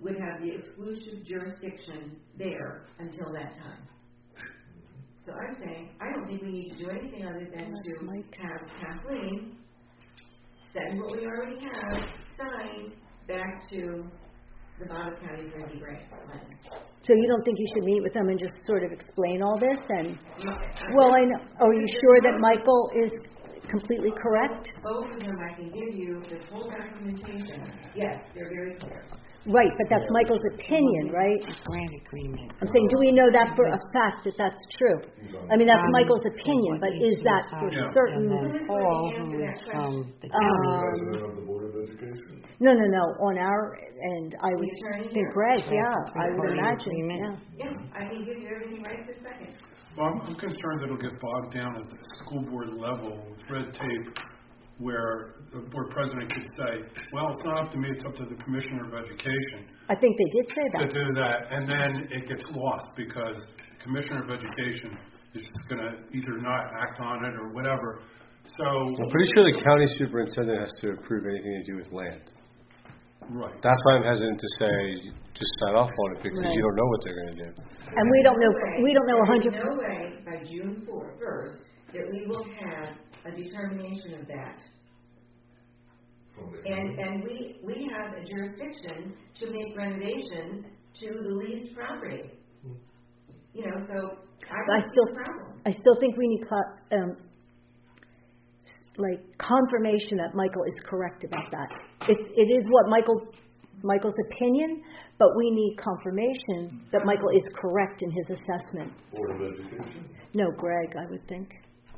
would have the exclusive jurisdiction there until that time. So I'm saying, I don't think we need to do anything other than to have Kathleen send what we already have signed back to the Bottom County Drinking Grants Fund. So you don't think you should meet with them and just sort of explain all this? And well, I know. Are you sure that Michael is completely correct? Both of them, I can give you the full documentation. Yes, they're very clear. Right, but that's Michael's opinion, right? Grant agreement. I'm saying, do we know that for a fact that that's true? I mean, that's Michael's opinion, but is that for certain? And then Paul, who is from the county. President of the Board of Education. No, no, no. On our end, I would attorney think here? Greg. Yeah, I would imagine. agreement. Yeah. Yeah, I can give you everything right this second. Well, I'm I'm concerned that it'll get bogged down at the school board level with red tape where the board president could say, well, it's not up to me, it's up to the commissioner of education I think they did say to that. do that. And then it gets lost because the commissioner of education is going to either not act on it or whatever. So, I'm pretty sure the county superintendent has to approve anything to do with land. right. That's why I'm hesitant to say just sign off on it, because Right. you don't know what they're going to do. And we don't know. We don't know a There hundred. is no way by June fourth, first, that we will have a determination of that. From the And, and we, we have a jurisdiction to make renovations to the leased property. You know, so I I don't see still, the problem. I still think we need cla- um, like confirmation that Michael is correct about that. It, it is what Michael, Michael's opinion, but we need confirmation that Michael is correct in his assessment. Board of Education. No, Greg, I would think.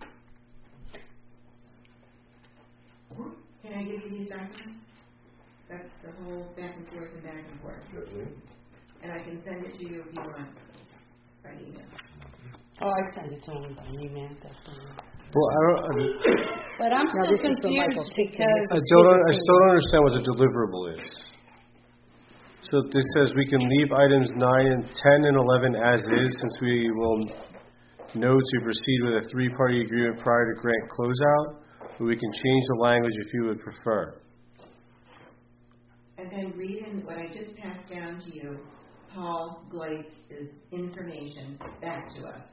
Can I give you these documents? That's the whole back and forth and back and forth. Kathleen? And I can send it to you if you want by email. Oh, I sent it to him by email, that's fine. Well, I don't, I mean, But I'm Now, still this is from Michael confused Tickton. because I don't, I still don't understand what the deliverable is. So this says we can leave items nine and ten and eleven as is, since we will know to proceed with a three-party agreement prior to grant closeout, but we can change the language if you would prefer. And then read in what I just passed down to you, Paul Gleis's information back to us.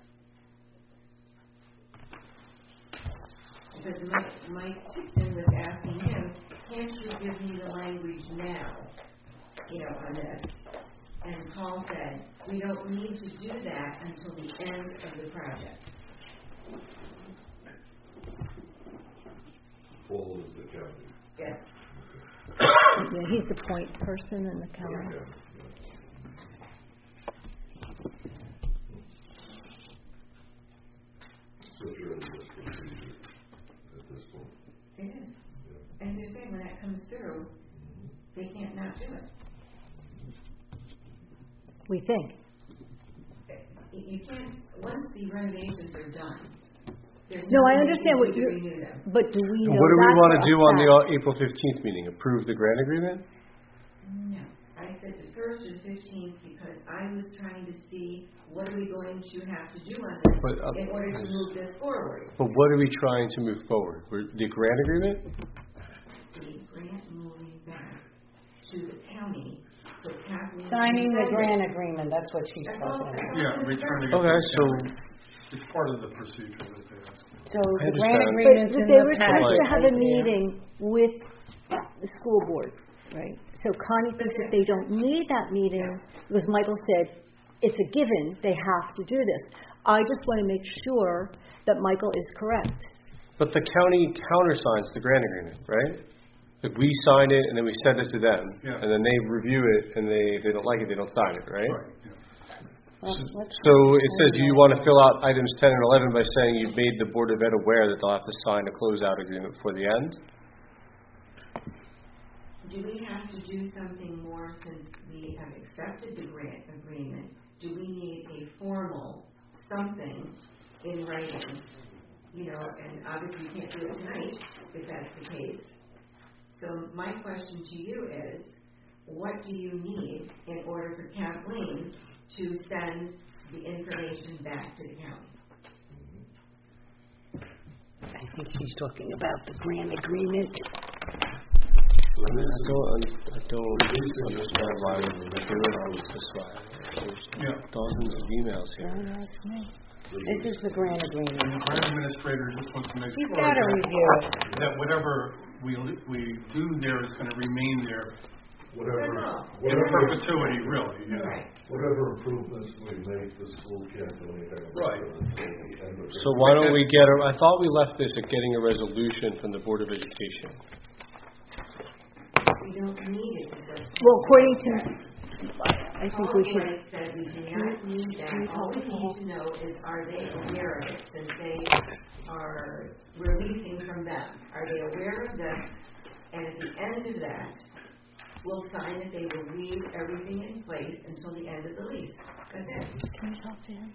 Because Mike, Mike Tipton was asking him, can't you give me the language now, you know, on this? And Paul said, we don't need to do that until the end of the project. Paul is the county. Yes. Yeah, he's the point person in the county. Yeah, yeah. So you're in this procedure at this point. It is. As you say, when that comes through, they can't not do it. We think. You can't, once the renovations are done, there's No, I no understand what need to you're, renew them. but do we know What do we that want for to a do on the fact? uh, April fifteenth meeting? Approve the grant agreement? No, I said the first or the fifteenth because I was trying to see what are we going to have to do on this But, uh, in order to move this forward. But what are we trying to move forward? We're- The grant agreement? The grant moving back to the county, so Kathleen. Signing the can grant send it. agreement, that's what she's That's all- talking that's about. all Yeah, I'm returning it. concerned. Okay, so It's part of the procedure that they ask. So I the grant understand. But, agreement's but in they the were supposed to packet have a right there. meeting with the school board, right? So Connie thinks that they don't need that meeting because Michael said it's a given, they have to do this. I just want to make sure that Michael is correct. But the county countersigns the grant agreement, right? Like we sign it and then we send it to them, Yeah. and then they review it and they, if they don't like it, they don't sign it, right? Right, yeah. Well, let's- So it says you want to fill out items ten and eleven by saying you've made the Board of Ed aware that they'll have to sign a closeout agreement before the end? Do we have to do something more since we have accepted the grant agreement? Do we need a formal something in writing? You know, and obviously we can't do it tonight if that's the case. So my question to you is, what do you need in order for Kathleen to send the information back to the county? I think she's talking about the grant agreement. So I don't, I don't understand why we're doing this way. There's dozens of emails here. This is the grant agreement. Our administrator just wants to make He's sure got to that- review it. that whatever we, li- we do there is going to remain there Whatever, in whatever, perpetuity, really, you know. whatever improvements we make, the school can't do anything about Right. it until the end of it. So why don't we get a, I thought we left this at getting a resolution from the Board of Education. We don't need it because. Well, according to, I think we should, Paul said we do not need that. All we need to know is, are they aware of it, since they are releasing from them? Are they aware of this? And at the end of that, we'll sign that they will leave everything in place until the end of the lease. That's it. can you talk to him?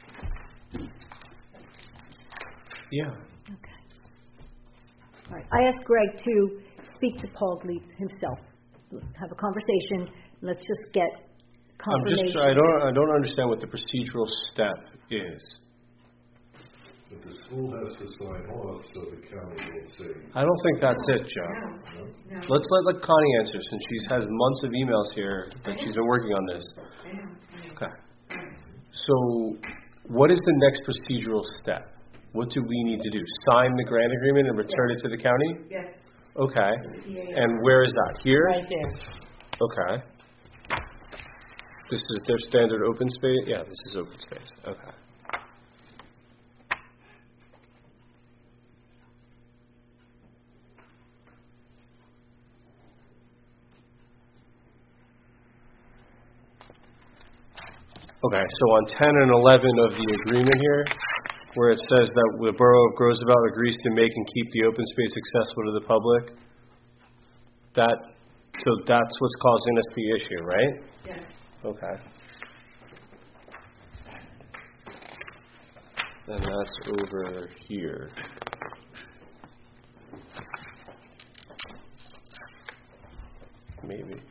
Yeah. Okay. All right. I asked Greg to speak to Paul Gleitz himself, have a conversation. Let's just get I'm just, confirmation. I don't, I don't understand what the procedural step is. But the school has to sign off, so the county will say. I don't think that's it, Joe. No, no. Let's let, let Connie answer, since she has months of emails here that she's been working on this. I know, I know. Okay. So, what is the next procedural step? What do we need to do? Sign the grant agreement and return it to the county? Yes. Okay. And where is that? Here? Right there. Okay. This is their standard open space? Yeah, this is open space. Okay. Okay, so on ten and eleven of the agreement here, where it says that the Borough of Roosevelt agrees to make and keep the open space accessible to the public, that, so that's what's causing us the issue, right? Yes. Okay. And that's over here. Maybe.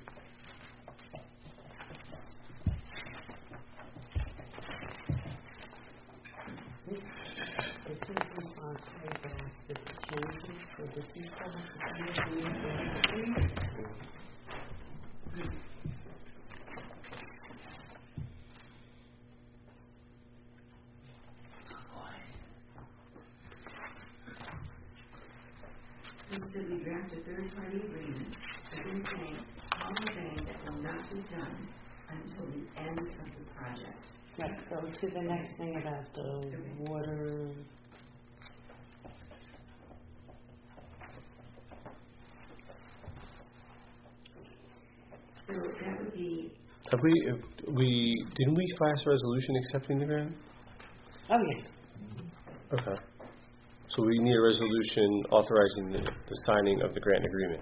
Instead, we draft a third-party agreement, again saying, all the things that will not be done until the end of the project. Let's go to the next thing about the water. So that would be, Have we, if we, didn't we pass a resolution accepting the grant? Oh, yeah. Okay. So we need a resolution authorizing the, the signing of the grant agreement.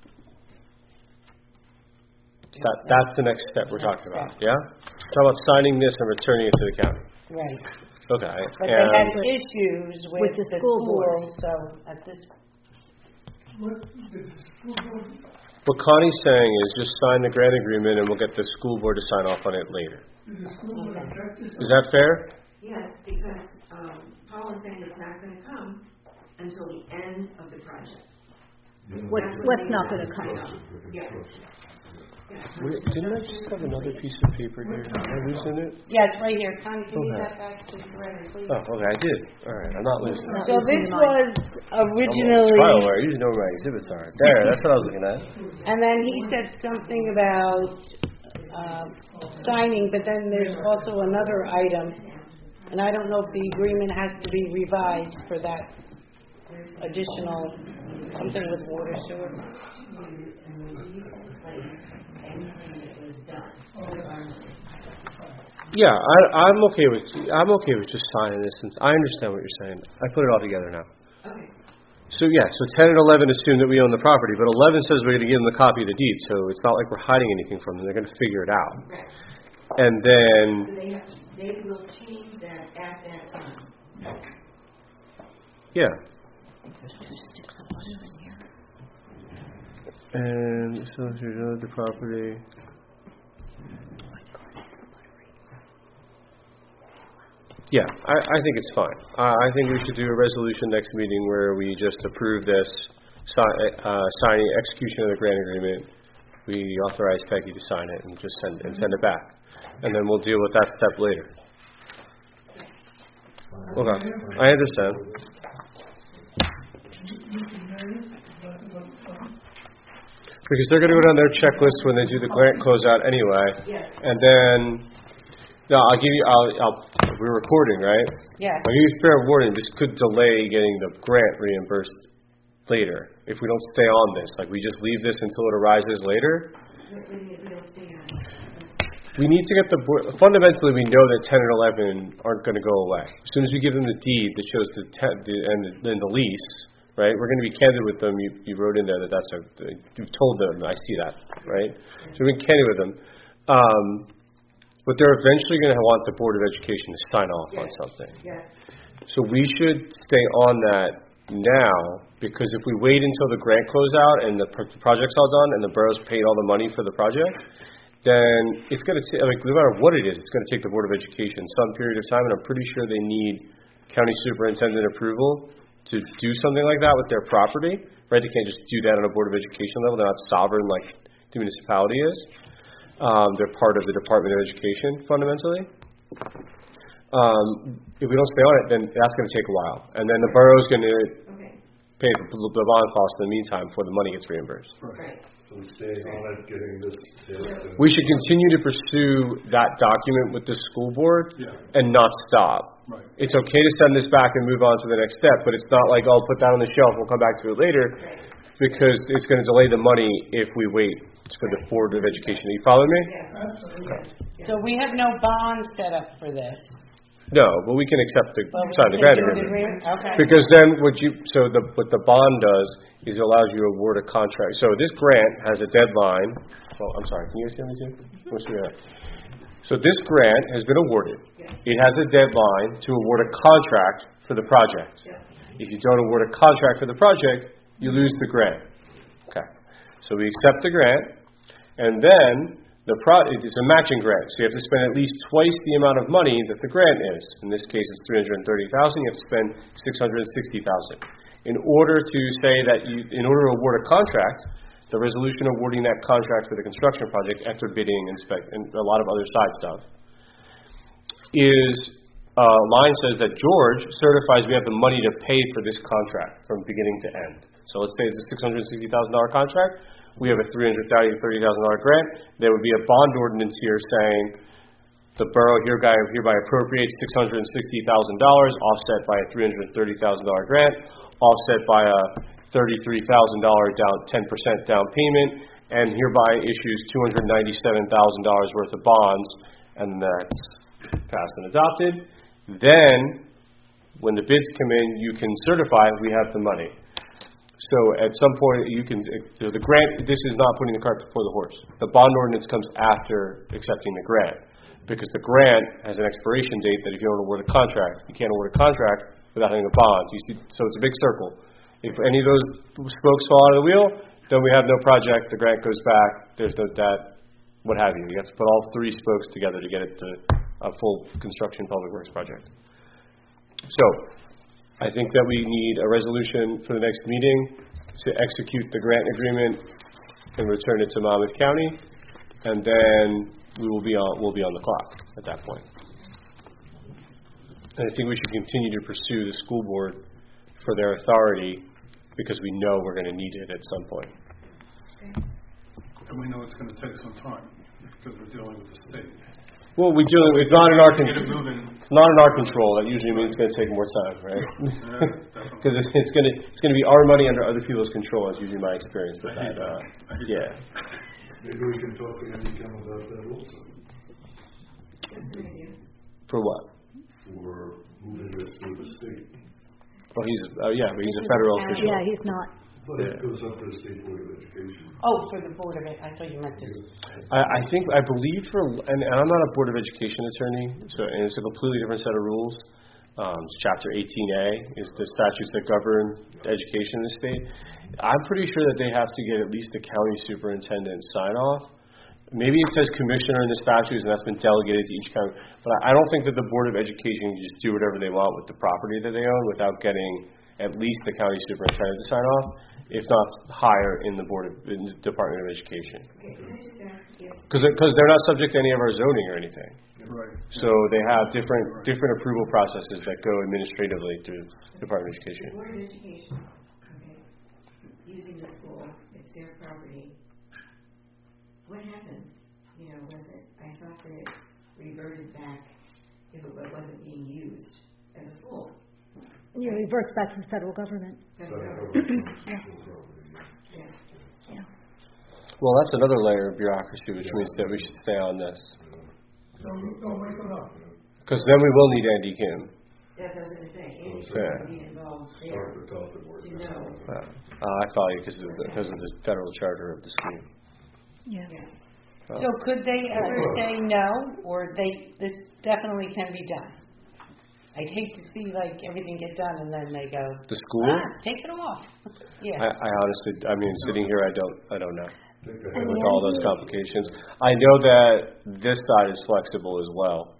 That, that's the next step we're talking about, yeah? Talking about signing this and returning it to the county. Right. Okay. But they had And issues with, With the the school board. so at this, What, the school board, what Connie's saying is just sign the grant agreement and we'll get the school board to sign off on it later. did the school board object to Is that fair? yes, because um, Paul is saying it's not going to come until the end of the project. What's, That's what what's they not want going to to come? sign off. Yes. Wait, didn't I just have another piece of paper here? Am I losing it? yeah, it's right here. Connie, can you Okay. give that back to Greg, please? Oh, okay, I did. All right, I'm not losing it. So this was I'm originally, on trial where I usually know where my exhibits are. There, that's what I was looking at. and then he said something about uh, signing, but then there's also another item, and I don't know if the agreement has to be revised for that additional, something with water sewer. Yeah, I, I'm okay with I'm okay with just signing this. Since I understand what you're saying, I put it all together now. Okay. So yeah, so ten and eleven assume that we own the property, but eleven says we're going to give them the copy of the deed. So it's not like we're hiding anything from them. They're going to figure it out. Right. And then So they have, they will change that at that time. yeah. And so if you know the property. Yeah, I, I think it's fine. I, I think we should do a resolution next meeting where we just approve this si- uh, signing, execution of the grant agreement, we authorize Peggy to sign it and just send, and send it back. And then we'll deal with that step later. Okay, I understand. Because they're gonna go down their checklist when they do the grant closeout anyway. And then, no, I'll give you, I'll, I'll, we're recording, right? Yeah. I'll give you fair warning, this could delay getting the grant reimbursed later, if we don't stay on this. Like, we just leave this until it arises later. We need to get the board, fundamentally, we know that ten and eleven aren't gonna go away. As soon as we give them the deed that shows the ten, the, and the, and the lease, right, we're gonna be candid with them. You, you wrote in there that that's a, you've told them, I see that, right? So we've been candid with them. Um, but they're eventually gonna want the Board of Education to sign off on something. So we should stay on that now, because if we wait until the grant closeout and the pro- project's all done and the borough's paid all the money for the project, then it's going to take, like, no matter what it is, it's going to take the Board of Education some period of time, and I'm pretty sure they need county superintendent approval to do something like that with their property, right? They can't just do that on a Board of Education level. They're not sovereign like the municipality is. Um, they're part of the Department of Education, fundamentally. Um, if we don't stay on it, then that's going to take a while. And then the borough's going to pay the, the bond cost in the meantime before the money gets reimbursed. Right. So staying on it, getting this. this we should continue to pursue that document with the school board Yeah. and not stop. Right. It's okay to send this back and move on to the next step, but it's not like, oh, put that on the shelf, we'll come back to it later, because it's going to delay the money if we wait for the Board of Education. You follow me? So we have no bond set up for this. No, but we can accept the, Well, we sign the can grant do the agreement. agreement? Okay. Because then what you, so the, what the bond does is it allows you to award a contract. So this grant has a deadline. Well, I'm sorry, can you guys hear me too? What's the matter? So this grant has been awarded. It has a deadline to award a contract for the project. If you don't award a contract for the project, you lose the grant. Okay. So we accept the grant, and then the pro, it's a matching grant, so you have to spend at least twice the amount of money that the grant is. In this case, it's three hundred thirty thousand dollars. You have to spend six hundred sixty thousand dollars. In order to say that you, in order to award a contract, the resolution awarding that contract for the construction project after bidding and spec and a lot of other side stuff is uh, line says that George certifies we have the money to pay for this contract from beginning to end. So let's say it's a six hundred sixty thousand dollars contract. We have a three hundred thirty thousand dollars grant. There would be a bond ordinance here saying the borough hereby, hereby appropriates six hundred sixty thousand dollars, offset by a three hundred thirty thousand dollars grant, offset by a thirty-three thousand dollars down, ten percent down payment, and hereby issues two hundred ninety-seven thousand dollars worth of bonds, and that's passed and adopted. Then, when the bids come in, you can certify we have the money. So at some point, you can, so the grant, this is not putting the cart before the horse. The bond ordinance comes after accepting the grant, because the grant has an expiration date that if you don't award a contract, you can't award a contract without having a bond. You see, so it's a big circle. If any of those spokes fall out of the wheel, then we have no project, the grant goes back, there's no debt, what have you. You have to put all three spokes together to get it to a full construction public works project. So, I think that we need a resolution for the next meeting to execute the grant agreement and return it to Monmouth County, and then we will be on, we'll be on the clock at that point. And I think we should continue to pursue the school board for their authority, because we know we're going to need it at some point. And we know it's going to take some time, because we're dealing with the state. Well, we do. It's not in our Get it control. moving. It's not in our control. That usually means it's going to take more time, right? Because it's, it's going to it's going to be our money under other people's control. Is usually my experience with that. Uh, yeah. Maybe we can talk to Andy Kim about that also. For what? For moving this through the state. Well, he's uh, yeah, but he's a federal official. Yeah, he's not. But it goes up to the State Board of Education. Oh, for the Board of Ed, I thought you meant this. I, I think I believe for and, and I'm not a Board of Education attorney, so and it's a completely different set of rules. Um, Chapter eighteen A is the statutes that govern education in the state. I'm pretty sure that they have to get at least the county superintendent sign off. Maybe it says commissioner in the statutes, and that's been delegated to each county. But I don't think that the Board of Education can just do whatever they want with the property that they own without getting at least the county superintendent to sign off, if not higher in the board of, in the Department of Education. Okay, can I just ask you? Because they're not subject to any of our zoning or anything. Right. So they have different different approval processes that go administratively through the Department of Education. The Board of Education, okay, using the school, it's their property. What happens, you know, with it? I thought that it reverted back if it wasn't being used as a school. You know, it reverts back to the federal government. Federal government. Yeah. Yeah. Yeah. Well, that's another layer of bureaucracy, which means that we should stay on this. Don't, don't wake it up. Because then we will need Andy Kim. That's what I was going to say. Andy Yeah. should be involved there to know. Uh, I follow you because of, the, because of the federal charter of the school. Yeah. Uh, So could they ever say no, or they, this definitely can be done? I'd hate to see like everything get done and then they go, the school? ah, take it off. Yeah. I, I honestly, I mean, sitting here, I don't, I don't know. And With all those complications, I know that this side is flexible as well.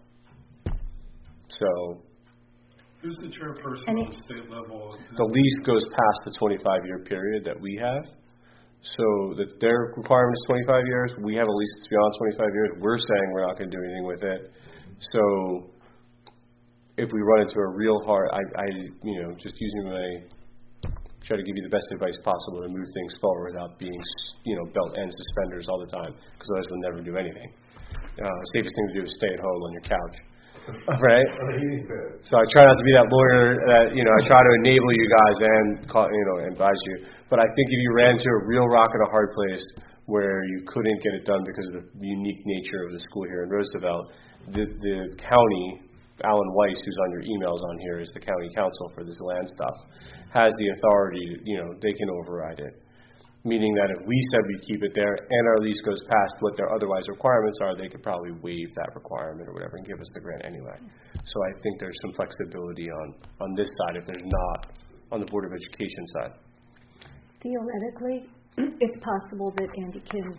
So Who's the chairperson And on it- the state level? the lease goes past the twenty-five year period that we have. So that their requirement is twenty-five years. We have a lease that's beyond twenty-five years. We're saying we're not going to do anything with it. So if we run into a real hard, I, I, you know, just using my, try to give you the best advice possible to move things forward without being, you know, belt and suspenders all the time, because otherwise we'll never do anything. Uh, safest thing to do is stay at home on your couch, right? So I try not to be that lawyer that, you know, I try to enable you guys and, call, you know, advise you. But I think if you ran into a real rock and a hard place where you couldn't get it done because of the unique nature of the school here in Roosevelt, the, the county, Alan Weiss, who's on your emails on here, is the county council for this land stuff, has the authority, you know, they can override it. Meaning that if we said we keep it there and our lease goes past what their otherwise requirements are, they could probably waive that requirement or whatever and give us the grant anyway. So I think there's some flexibility on, on this side if there's not on the Board of Education side. Theoretically, it's possible that Andy Kim,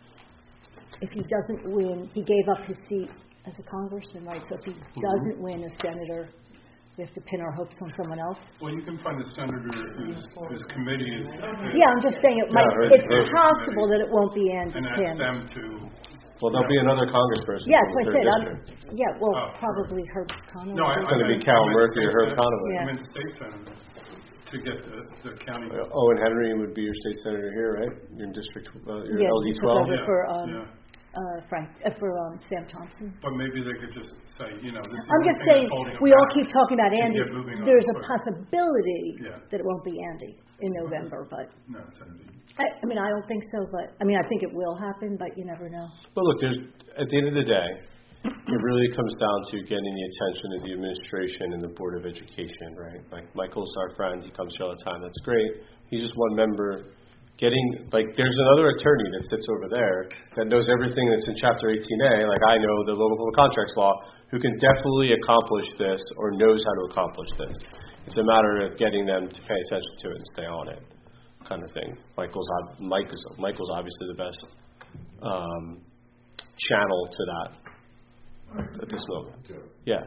if he doesn't win, he gave up his seat as a congressman, right? So if he doesn't win as senator, we have to pin our hopes on someone else. Well, you can find a senator whose, whose committee is... Yeah, I'm just saying it might, her- it's her possible that it won't be Andy And ask Kim. them to... Well, there'll be another congressperson. Yeah, from that's the what I third said. I'm, district. yeah, well, Oh, probably Herb Conway. No, I, It's gonna I be meant- Cal I meant Murphy or state Herb senator. Conaway. I Yeah. meant state senator to get the, the county... Uh, Owen Henry would be your state senator here, right? Your district, uh, your Yeah, L D he took twelve. over Yeah, for, um, yeah. uh, Frank, uh, for um, Sam Thompson. But maybe they could just say, you know, this is I'm the just thing saying, that's holding we them all back. keep talking about And Andy. get moving on There's a quick. possibility Yeah. that it won't be Andy in November, but No, it's Andy. I, I mean, I don't think so, but, I mean, I think it will happen, but you never know. But look, there's, at the end of the day, it really comes down to getting the attention of the administration and the Board of Education, right? Like, Michael's our friend, he comes here all the time, that's great. He's just one member. Getting, like, there's another attorney that sits over there that knows everything that's in Chapter eighteen A, like I know the local contracts law, who can definitely accomplish this or knows how to accomplish this. It's a matter of getting them to pay attention to it and stay on it, kind of thing. Michael's, ob- Mike is, Michael's obviously the best um, channel to that at this moment. Yes.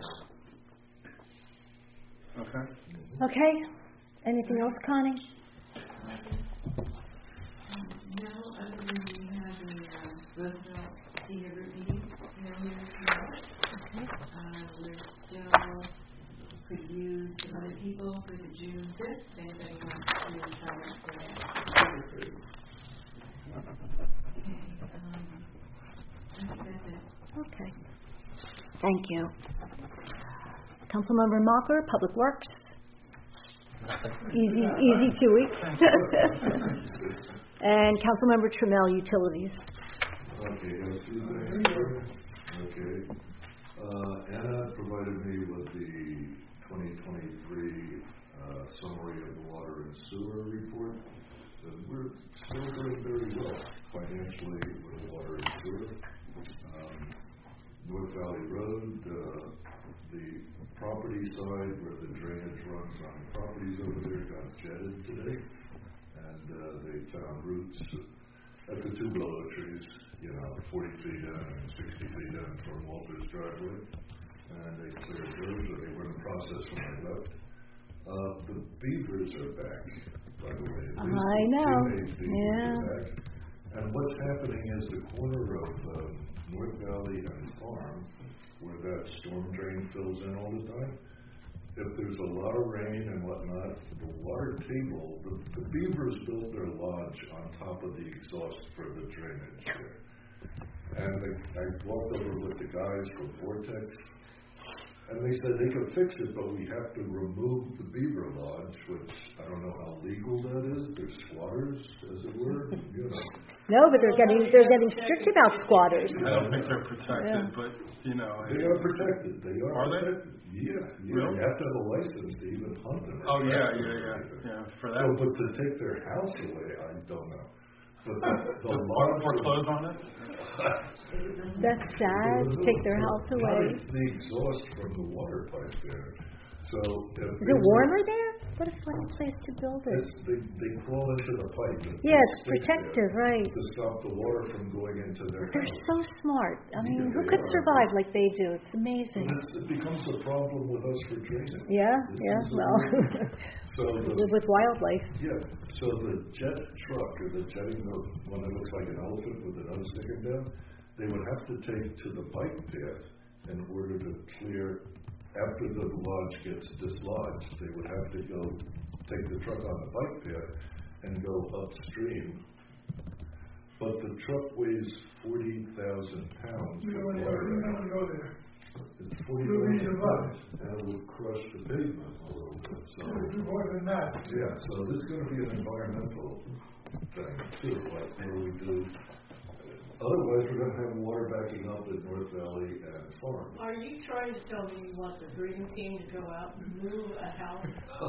Okay. Okay? Anything else, Connie? No, other than we have the uh, Roosevelt Senior Group meeting, you know, here tomorrow. Uh, we're still, could use some other people for the June fifth, if anybody wants to sign up for that. Okay, um, I think that's it. Okay. Thank you. Councilmember Mocker, Public Works. Easy, easy two weeks. And Councilmember Trammell, Utilities. Okay, have two things. Okay. Uh, Anna provided me with the twenty twenty-three uh, summary of the water and sewer report. And we're still doing very well financially with water and sewer. Um, North Valley Road, uh, the property side where the drainage runs on properties over there got jetted today. And uh, they found roots at the two willow trees, you know, forty feet down and sixty feet down from Walter's driveway. And they cleared those, or they were in the process when I left. Uh, the beavers are back, by the way. At least I the know. teenage beavers Yeah. are back. And what's happening is the corner of um, North Valley and Farm, where that storm drain fills in all the time, if there's a lot of rain and whatnot, the water table, the, the beavers built their lodge on top of the exhaust for the drainage there. And I, I walked over with the guys from Vortex, and they said they could fix it, but we have to remove the beaver lodge, which I don't know how legal that is. They're squatters, as it were, you know. No, but they're getting they're getting strict about squatters. I don't think they're protected, Yeah. but, you know. They are protected. They are. Are they? protected. Yeah, yeah. Really? You have to have a license to even hunt them. Oh, yeah, yeah, yeah, yeah, for that. So, but to take their house away, I don't know. But the, the To lodge foreclose on it? That's sad. Take their house away. The exhaust from the water pipe there. So if Is it warmer there? What a funny place to build it. It's, they, they crawl into the pipe. and Yeah, it's stick protective, there right. To stop the water from going into their They're house. so smart. I mean, Yeah, who they could are. survive like they do? It's amazing. And it's, it becomes a problem with us for drainage. Yeah, This yeah, is a well, weird- So the, live with wildlife. yeah, so the jet truck, or the jetting, the one that looks like an elephant with the nose sticking down, they would have to take to the bike path in order to clear, after the lodge gets dislodged, they would have to go, take the truck on the bike path and go upstream. But the truck weighs forty thousand pounds. We for don't water. we don't go there. It's forty We don't need thousand to pounds, and it would crush the pavement a little bit, so. We'll do more than that. Yeah, so this is gonna be an environmental thing too, like what do we do? Otherwise, we're gonna have water backing up at North Valley and Farm. Are you trying to tell me you want the dream team to go out and move a house?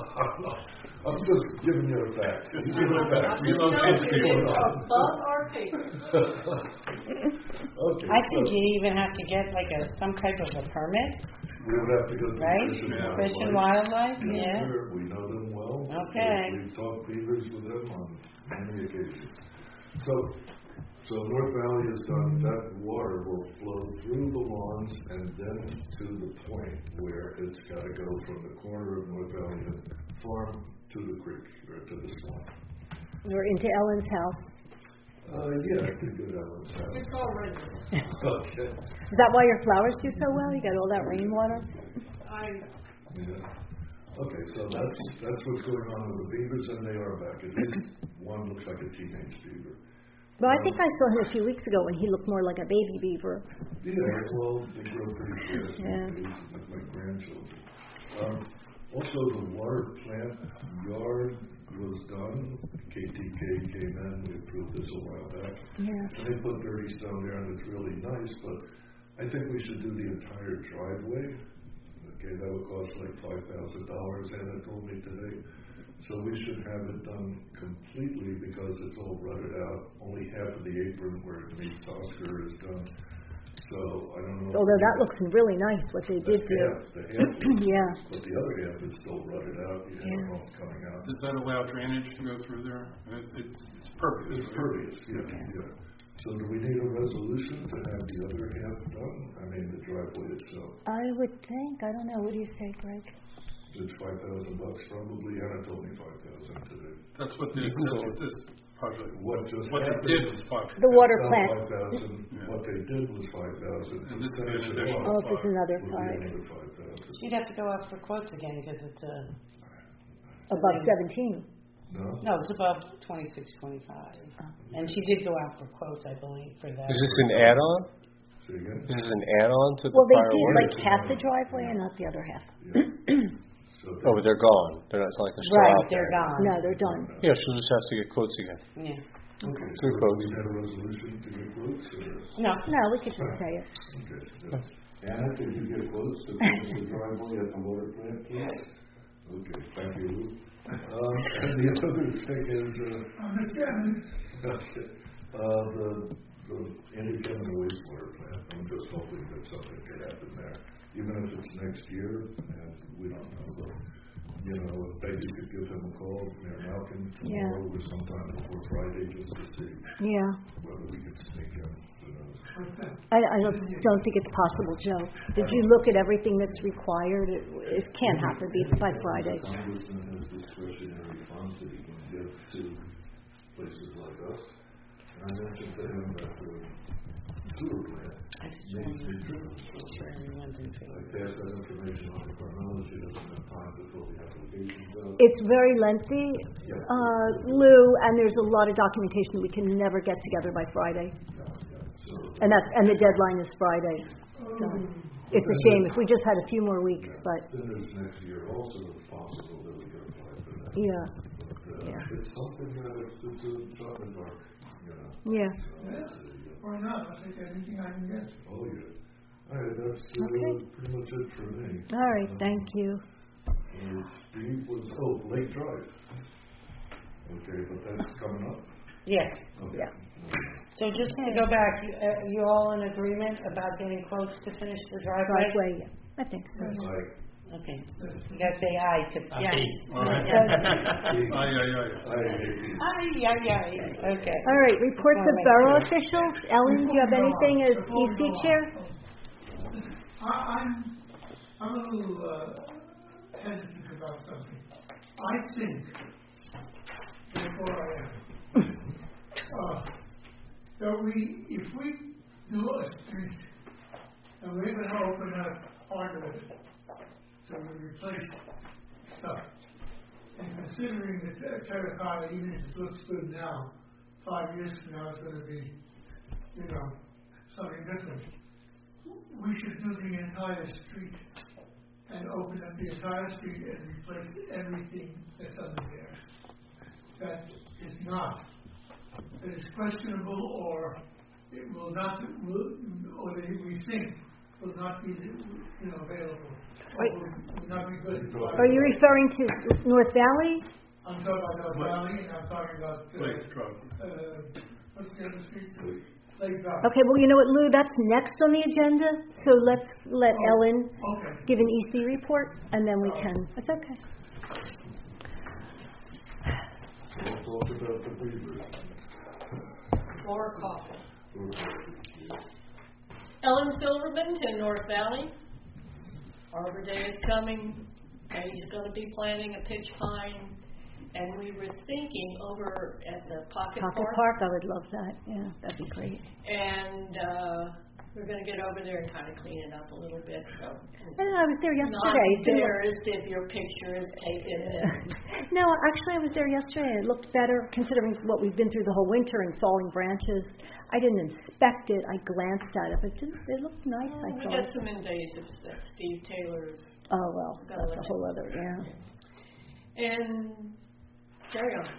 I'm just giving you a fact. Giving you a fact. You know No, what's it going is on. above our pay grade. Okay. I think so you even have to get like a, some type of a permit, we would have to go to right? Fish and Wildlife. Fish and Wildlife, Yes, yeah. sir. We know them well. Okay. We've talked beavers with them on many occasions. So, so North Valley has done, that water will flow through the lawns and then to the point where it's gotta go from the corner of North Valley and Farm to the creek, or to the swamp. Or into Ellen's house. Uh, yeah, I could go down the south. It's already. Okay. Is that why your flowers do so well? You got all that rainwater? I, Yeah. Okay, so that's, that's what's going on with the beavers, and they are back. At least one looks like a teenage beaver. Well, I think I saw him a few weeks ago when he looked more like a baby beaver. Yeah, well, they grow pretty fast. Yeah. These are like my grandchildren. Um, also, the water plant yard was done. K T K came in, we approved this a while back. Yeah. And they put dirty stone there, and it's really nice, but I think we should do the entire driveway. Okay, that would cost like five thousand dollars, Anna told me today. So we should have it done completely because it's all rutted out. Only half of the apron where it meets Oscar is done. So I don't know. Although that looks really nice, what they did do. Half, the half, Yeah. but the other half is still rutted out. You Yeah. know, it's coming out. Does that allow drainage to go through there? It, it's, it's pervious. It's pervious, yeah, yeah. So do we need a resolution to have the other half done? I mean, the driveway itself. I would think. I don't know. What do you say, Greg? It's five thousand bucks probably. Anna told me five thousand today. That's what the, that's what this project, What just what they happened? did was five. The water Not plant. Five thousand. What they did was five thousand. And this would be an additional Oh, this is another Will be five. another five thousand. You'd have to go out for quotes again because it's a, Above seventeen. No? no, it's above twenty-six, twenty-five. And she did go out for quotes, I believe, for that. Is this an add-on? Say again? This is an add-on to the Well, they fire did warning? like half the driveway and not the other half. Yeah. So Oh, but they're gone. They're not, it's not like they're still Right, out they're there. gone. No, they're done. Yeah, she'll just have to get quotes again. Yeah. Okay, so Good do quotes. we have a resolution to get quotes or? No, No, we could just say it. Okay. good. Anna, did you get quotes to finish the driveway at the water plant? Yes. Okay, thank you, Lou. Um, and the other thing is, uh, I'm the chairman. uh, the, the independent wastewater plant, I'm just hoping that something can happen there, even if it's next year, and we don't know, but you know, if Peggy could give him a call, Mayor Malkin, Yeah. tomorrow or sometime before Friday, just to see Yeah. whether we could sneak in, who knows. I, I don't, don't think it's possible, Joe. Did you look at everything that's required? It, it can't have to be by Friday. The congressman has discretionary funds that he can give to places like us. And I mentioned to him that the sewer plant needs to be driven. So I passed that information on to Carmella. She doesn't have time to fill the applications out. It's very lengthy, uh, Lou, and there's a lot of documentation we can never get together by Friday. And that, and the deadline is Friday. So it's a shame if we just had a few more weeks, but. Then there's next year also the possible that we could apply for that. Yeah. But, uh, Yeah. it's something that it's, it's a shot in the dark, you know. Yeah. Or not, I'll take anything I can get. Oh, yeah. All right, that's uh, Okay. pretty much it for me. All right, thank you. Uh, Steve was, oh, Lake Drive. Okay, but that's coming up? Yes. Okay. Yeah. So just to go back, you, uh, you all in agreement about getting quotes to finish the driveway? Driveway, yeah, I think so. Aye. Okay. You gotta say aye to. Yeah. All right. Yeah. Aye, aye, aye. Aye, eighteen. Aye, aye, aye. Okay. All right, reports of borough officials. Ellen, do you have anything as E C chair? I, I'm, I'm a little uh, hesitant about something. I think, therefore I am, uh, that we, if we do a street, and we're going to open up part of it, so we replace stuff, and considering the ter- terracotta, even if it looks good now, five years from now it's going to be, you know, something different. We should do the entire street and open up the entire street and replace everything that's under there. That is not, that is questionable or it will not, will, or that we think will not be, you know, available. Or Right. will, will not be good. Are you referring to North Valley? I'm talking about North Valley and I'm talking about, uh, Lake Drive. uh, what's the other street? Lake Drive. Okay, well, you know what, Lou, that's next on the agenda, so let's let Oh, Ellen Okay. give an E C report, and then we can, it's okay. We'll talk about the beavers. Or coffee. Or coffee, yeah. Ellen Silverman to North Valley. Arbor Day is coming, and he's going to be planting a pitch pine. And we were thinking over at the Pocket, Pocket Park, Park, I would love that, yeah, that'd be great. and uh, we're going to get over there and kind of clean it up a little bit. So I don't know, I was there not yesterday. It didn't look- embarrassed if your picture is taken. And No, actually, I was there yesterday. It looked better considering what we've been through the whole winter and falling branches. I didn't inspect it. I glanced at it, but it, didn't, it looked nice, I we thought. got some invasives that Steve Taylor's. Oh, well, Gotta that's let a you- whole other, yeah. And carry on.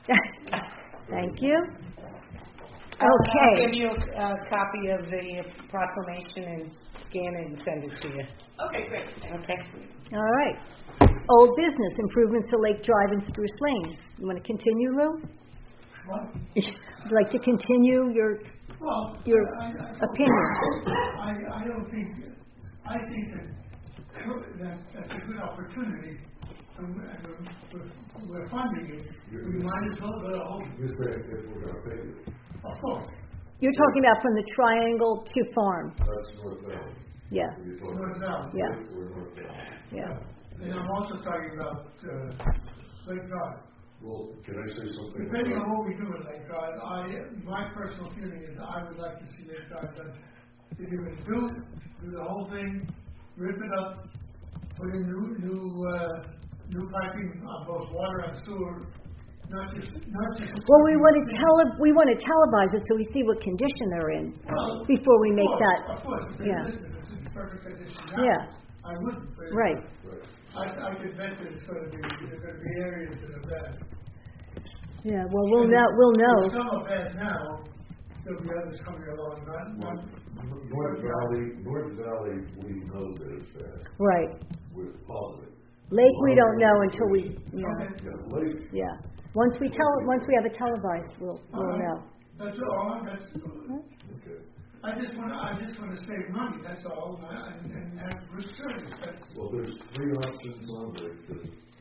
Thank you. I'll Okay. give you a uh, copy of the proclamation and scan it and send it to you. Okay, great. Okay? All right. Old business, improvements to Lake Drive and Spruce Lane. You want to continue, Lou? What? Would you like to continue your Well, your I, I, opinion? I, I don't think, I think that, that that's a good opportunity, and we're, and we're, we're funding it. We might as well go to home. You say if we're gonna pay it, Of course. You're talking about from the triangle to farm. that's North Valley. Yeah, You're talking North Valley. Yeah. We're North Valley. yeah. And I'm also talking about uh, Lake Drive. Well, can I say something? Depending on about- what we do with Lake Drive, I, my personal feeling is I would like to see Lake Drive done. If you're going to do, do the whole thing, rip it up, put in new, new, uh, new piping on both water and sewer, not just, not just. Well, we want to tele, we want to televise it so we see what condition they're in Well, before we make of course, that. Of course, if yeah. it's, if it's in perfect condition now, Yeah. I wouldn't. But Right. I, I could bet that it's going to be, there's going to be areas that are bad. Yeah. Well, we'll know. We'll If know. some are bad now, there'll be others coming along, not, not. North Valley, North Valley, we know that it's bad. Right. We're positive. Lake, we don't know until we. Yeah. Yeah, Lake, Yeah. Once we tell. Once we have it televised, we'll we'll Uh-huh. know. That's all, that's, okay. I just want to, I just want to save money, that's all, and, and have good service, that's, Well, there's three options on Lake that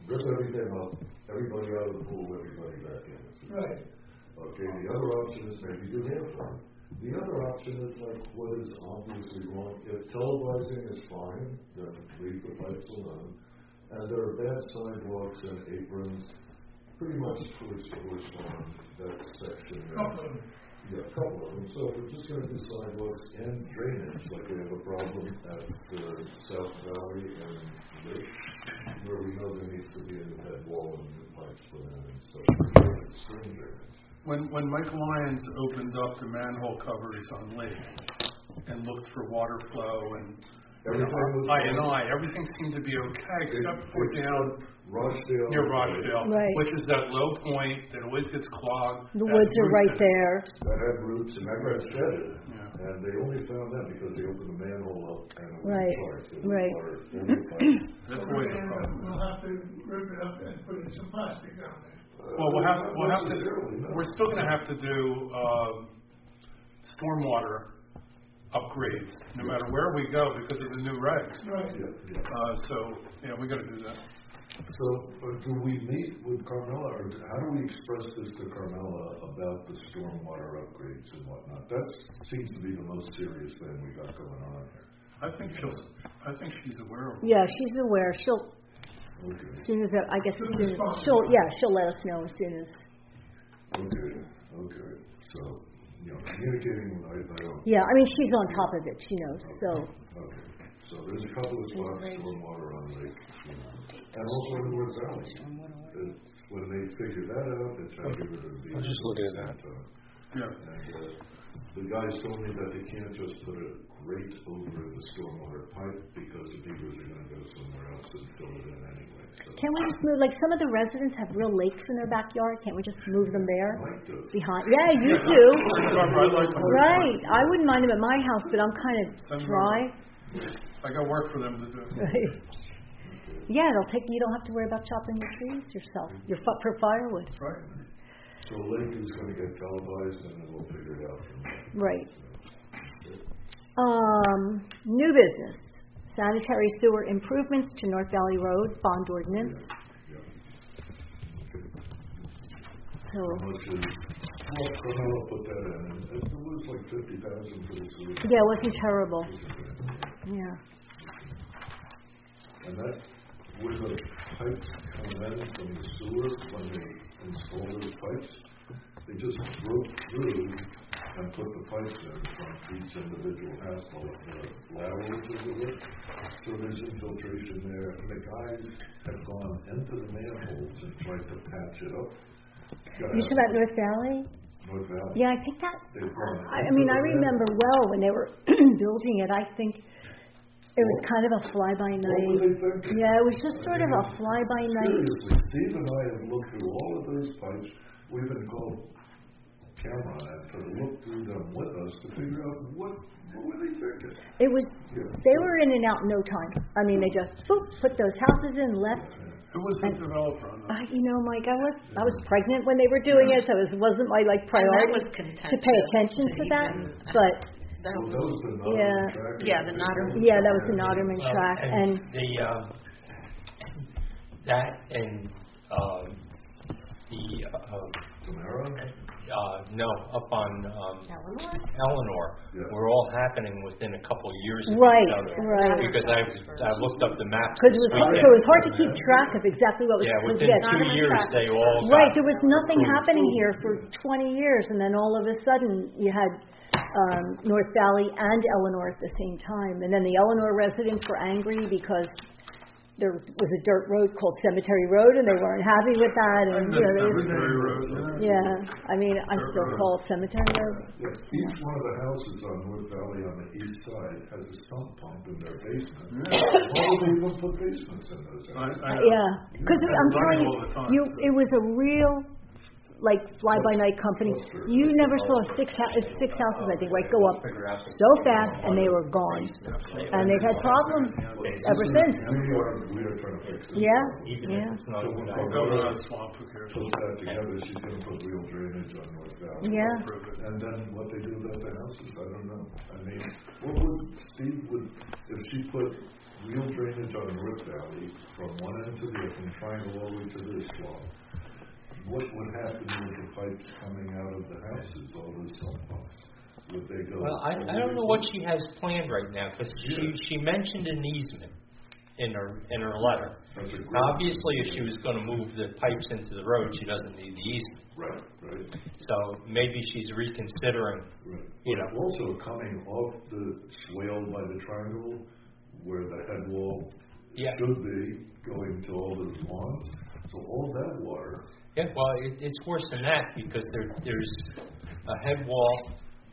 rip everything up, everybody out of the pool, everybody back in. Right. Okay, the other option is maybe do half farm. The other option is like what is obviously wrong. If televising is fine, then leave the pipes alone. And there are bad sidewalks and aprons, pretty much towards towards on that section there. Couple of them. Yeah, a couple of them. So if we're just going to do sidewalks and drainage, like we have a problem at uh, South Valley and Lake, where we know there needs to be a new head wall and new pipes put in and stuff. Stream drainage. When, when Mike Lyons opened up the manhole covers on Lake and looked for water flow and Everything was I and I, everything seemed to be okay except for down Rochdale. near Rochdale, Right. which is that low point that always gets clogged. The that woods are roots right in it. there. That had roots and that got shedded. Yeah. And they only found that because they opened the manhole up and it was Right, charged. It was right. water, it was water. That's So always we're a gonna- problem. We'll have to rip it up and put in some plastic down there. Well, we'll have, Not we'll have to, necessarily, no. we're still going to have to do um, stormwater upgrades, no matter where we go because of the new regs. Right. Yeah, yeah. Uh, so, yeah, we got to do that. So, but do we meet with Carmella, or how do we express this to Carmella about the stormwater upgrades and whatnot? That seems to be the most serious thing we got going on here. I think she'll, I think she's aware of it. Yeah, she's aware. She'll, Okay, as soon as, I guess as soon as, she'll, yeah, she'll let us know as soon as. okay, okay. So, you know, communicating, I, I don't. Yeah, I mean, she's on top of it, she knows, so. Okay, so there's a couple of spots, stormwater on Lake, you know, and also in North Valley. It's, when they figure that out, it's how good it'll be. I'm just looking at that. Yeah. And uh, the guys told me that they can't just put a grate over the stormwater pipe because the beavers are going to go somewhere else and fill it in anyway. So Can't we just move, like, some of the residents have real lakes in their backyard, can't we just move them there? Mike does. Behind, yeah, you do. I'd like to- Right, I wouldn't mind them at my house, but I'm kind of Send them dry. I got work for them to do. Right. Yeah, it'll take, you don't have to worry about chopping your trees yourself, your, fi- for firewood. Right. So Lake is going to get televised and then we'll figure it out from there. Right. Um, new business, sanitary sewer improvements to North Valley Road, bond ordinance. Yeah. Okay. So, How much is, well, Carmella put that in, and it was like fifty thousand for the sewer. yeah, it wasn't terrible. Yeah. And that, where the pipes come in from the sewer, when they install those pipes, they just broke through and put the pipes in from each individual asphalt, uh, laterals of the roof. So there's infiltration there, and the guys have gone into the manholes and tried to patch it up. You talking about North Valley? North Valley. Yeah, I think that, They've gone I, I into mean, the I remember manhole. well when they were building it, I think it was kind of a What were fly-by-night. they thinking? Yeah, it was just sort of a fly-by-night. Seriously, Steve and I have looked through all of those pipes. We've been called camera on to look through them with us to figure out what, what were they thinking? It was, Yeah. they were in and out in no time. I mean, they just, boop, put those houses in, left. Who was the developer on that? Uh, you know, Mike, I was, I was pregnant when they were doing it, so it wasn't my, like, priority was to pay contentious attention to to that, even- but, That So was, that was the Yeah. Nottingham track. yeah, the Nottingham. yeah, that was the Notterman Well, track, and, the um, that and um, the uh, Tamara? uh, no up on um, Eleanor? Eleanor Yeah. were all happening within a couple of years of Right, each other. right. Because I I looked up the maps Because it this was, hard, weekend. so it was hard to keep track of exactly what was. Yeah, was- within yeah, two Notterman years track. they all got Right, there was nothing approved. happening here for twenty years, and then all of a sudden, you had um, North Valley and Eleanor at the same time. And then the Eleanor residents were angry because there was a dirt road called Cemetery Road, and they weren't happy with that, and, you know, there was, Cemetery Road, yeah. yeah, I mean, I Dirt still road. call it Cemetery Road. Yeah, each one of the houses on North Valley on the east side has a sump pump in their basement. Why would they even put basements in those I, houses? I, Yeah, because I'm running telling all the time. you, you, it was a real, like, fly-by-night company. You never saw six, hou- six houses, I think, like, go up so fast, and they were gone. And they've had problems ever since. We are, we are trying to fix this. Yeah, Even yeah. if it's not a good I'll idea. go to that swamp, who cares? Put that together, she's gonna put real drainage on North Valley. Yeah. And then what they do about the houses, I don't know. I mean, what would, Steve would, if she put real drainage on North Valley from one end to the other, from Triangle all the way to this swamp, what would happen with the pipes coming out of the houses, all those sump pumps? Would they go? Well, I, I don't know what she has planned right now, because she, she mentioned an easement in her, in her letter. That's a great- Now, obviously, if she was going to move the pipes into the road, she doesn't need the easement. Right, right. So maybe she's reconsidering, Right. you But know. also coming off the swale by the triangle, where the head wall Yeah. should be, going to all those lawns. So all that water, Yeah, well, it, it's worse than that, because there, there's a head wall,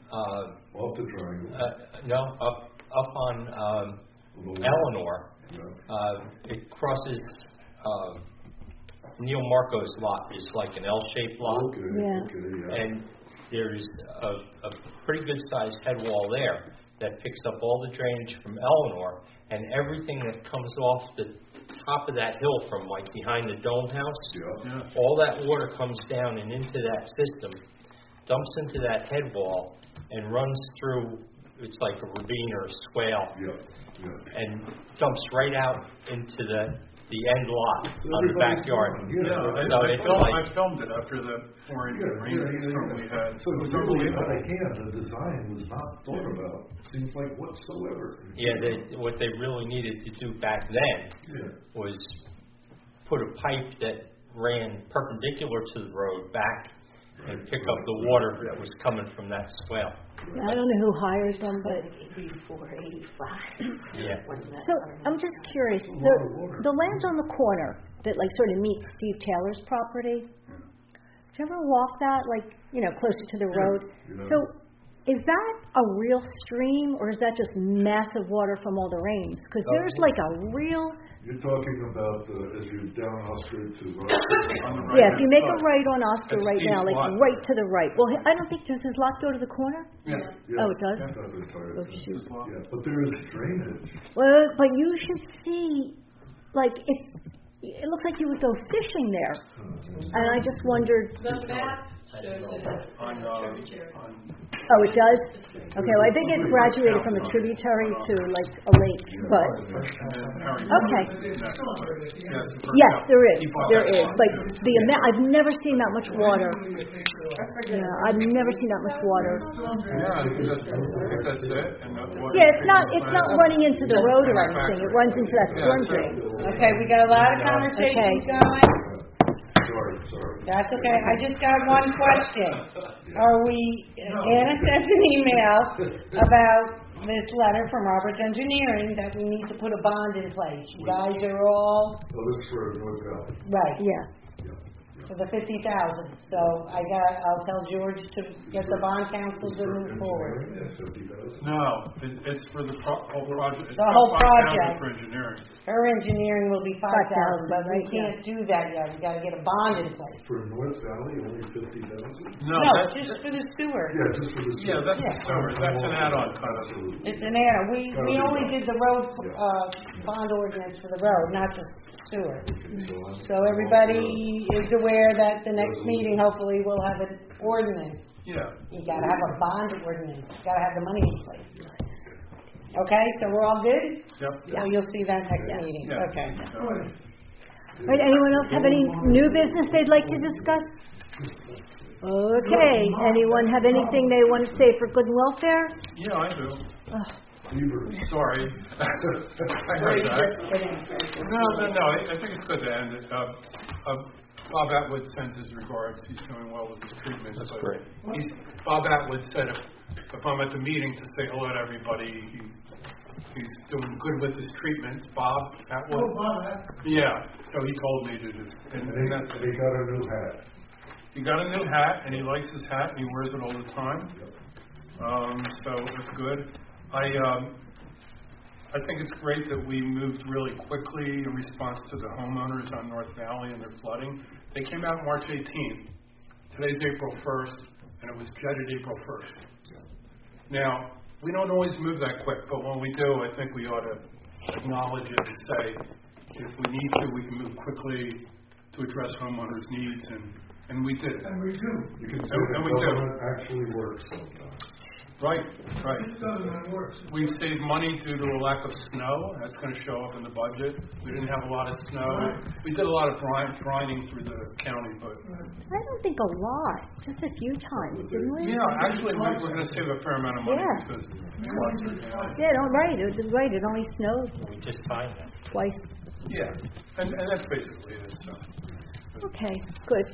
uh, off the triangle. uh, no, up, up on, um, the- Eleanor. Yeah. Uh, it crosses, uh, Neil Marco's lot is like an L-shaped lot. Okay, Yeah. okay, yeah. And there's a, a pretty good sized head wall there that picks up all the drainage from Eleanor, and everything that comes off the top of that hill from like behind the dome house, Yeah. all that water comes down and into that system, dumps into that head wall, and runs through, it's like a ravine or a swale, Yeah, yeah. and dumps right out into the the end lot on the Everybody's backyard. gone, Yeah, Yeah. I, So I, it's filmed, like- I filmed it after that four inch Yeah, rain yeah, yeah, storm yeah. we had. So It was really, unbelievable. again, the design was not thought about, seems like whatsoever. Yeah, they, what they really needed to do back then Yeah. was put a pipe that ran perpendicular to the road back and pick up the water that was coming from that swale. I don't know who hires them, but Eighty-four, eighty-five. Yeah. so I'm just curious. The the lands on the corner that like sort of meet Steve Taylor's property. Did you ever walk that, like, you know, closer to the road? Yeah. So is that a real stream, or is that just massive water from all the rains? Because Oh, there's like a real You're talking about uh, as you're down Oscar to Rock. On the right yeah. If you hand make a side. right on Oscar That's right now, Steve's like lot. right to the right. Well, I don't think does his lot go to the corner? Yeah. Yeah. Oh, it does? That's not entirely. Oh, shoot. Yeah, but there is drainage. Well, but you should see, like it's. It looks like you would go fishing there, and I just wondered. The map shows it as On, a uh, tributary. on, Oh, it does? Okay, well, I think it graduated from a tributary to like a lake, but, and then Harry. okay. Yeah, it's a Yes, house. there is, He bought there that is, lot. but the amount, I've never seen that much water. Yeah, I've never seen that much water. Yeah, I think that's, I think that's it. And that water Yeah, it's not, treatment it's not plant- running into the road or anything, it runs into that storm drain. Okay, we got a lot of conversations going. Sorry, sorry. That's okay. I just got one question. Are we, Anna sent an email about this letter from Roberts Engineering that we need to put a bond in place. You guys are all, Well, this is for North Valley. right, Yeah, Yeah. for the fifty thousand. So I got, I'll tell George to get the bond council to move forward. Yeah, fifty thousand. No, it, it's for the pro- whole project. It's The about whole five thousand project. For engineering. Her engineering will be five thousand, but we right, can't do that yet. We gotta get a bond in place. For North Valley, only fifty thousand? No, No, that's, just for the sewer. Yeah, just for the. yeah, that's the Yeah. sewer. That's an add-on cut. Absolutely. It's an add We, we only did the road, uh, bond ordinance for the road, not the sewer. Okay, so I'm- So everybody is aware that the next meeting, hopefully, we'll have an ordinance. Yeah. You gotta have a bond ordinance, you gotta have the money in place. Okay, so we're all good? Yep. So you'll see that next meeting, Yeah. okay. right, anyone else have any new business they'd like to discuss? Okay, anyone have anything they want to say for good and welfare? Yeah, I do. Ugh. Beaver. Sorry. I heard that. No, no, no, I, I think it's good to end it. Uh, uh, Bob Atwood sends his regards. He's doing well with his treatment. That's but great. He's, Bob Atwood said if, if I'm at the meeting to say hello to everybody, he, he's doing good with his treatments. Bob Atwood? Oh, Bob, that- Yeah, so he told me to just, and, And and they, that's, they got a new hat. he got a new hat, and he likes his hat, and he wears it all the time. Um, so it's good. I, um, I think it's great that we moved really quickly in response to the homeowners on North Valley and their flooding. They came out March eighteenth. Today's April first, and it was jetted April first. Now, we don't always move that quick, but when we do, I think we ought to acknowledge it and say, if we need to, we can move quickly to address homeowners' needs, and, and we did. And we do. You can say And- the and we do. government actually works sometimes. Right, right. This government works. We saved money due to a lack of snow. That's going to show up in the budget. We didn't have a lot of snow. We did a lot of brine, brining through the county, but I don't think a lot, just a few times, didn't we? yeah, actually, we- we're going to save a fair amount of money Yeah. because cluster down. Yeah, no, right, it was right, it only snowed We just signed that. twice. Yeah, and, and that's basically it. So. Okay, good.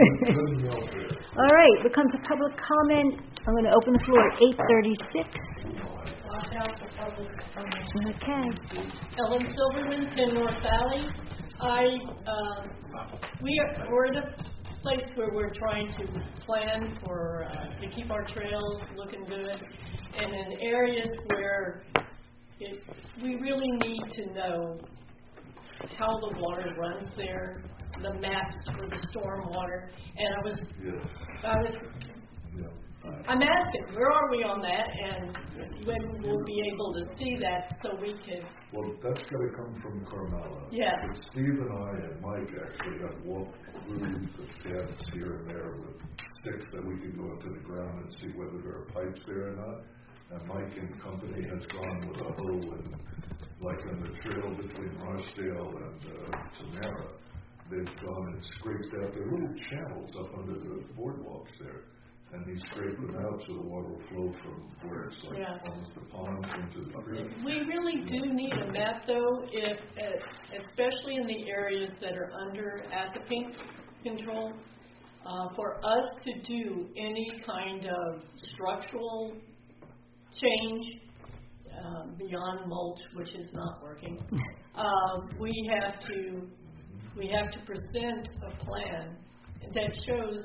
All right, we come to public comment. I'm going to open the floor at eight thirty-six. Watch out for public comment. Okay. Ellen Silverman, Penn North Valley. I, um, we are, we're at a place where we're trying to plan for, uh, to keep our trails looking good. And in areas where it, we really need to know how the water runs there, the maps for the storm water. And I was, Yes. I was, Yeah. I'm asking, where are we on that? And when we'll be able to see that so we can, Well, that's got to come from Carmella. Yeah. But Steve and I and Mike actually have walked through the depths here and there with sticks that we can go into the ground and see whether there are pipes there or not. And Mike and company has gone with a hoe and, like on the trail between Rochdale and uh, Tamara, they've gone and scraped out their little channels up under the boardwalks there. And he scraped them out so the water will flow from where it's like Yeah. almost a pond into the creek. we really do need a map though, if, uh, especially in the areas that are under ASAPINC control, uh, for us to do any kind of structural change uh, beyond mulch, which is not working, um, we have to we have to present a plan that shows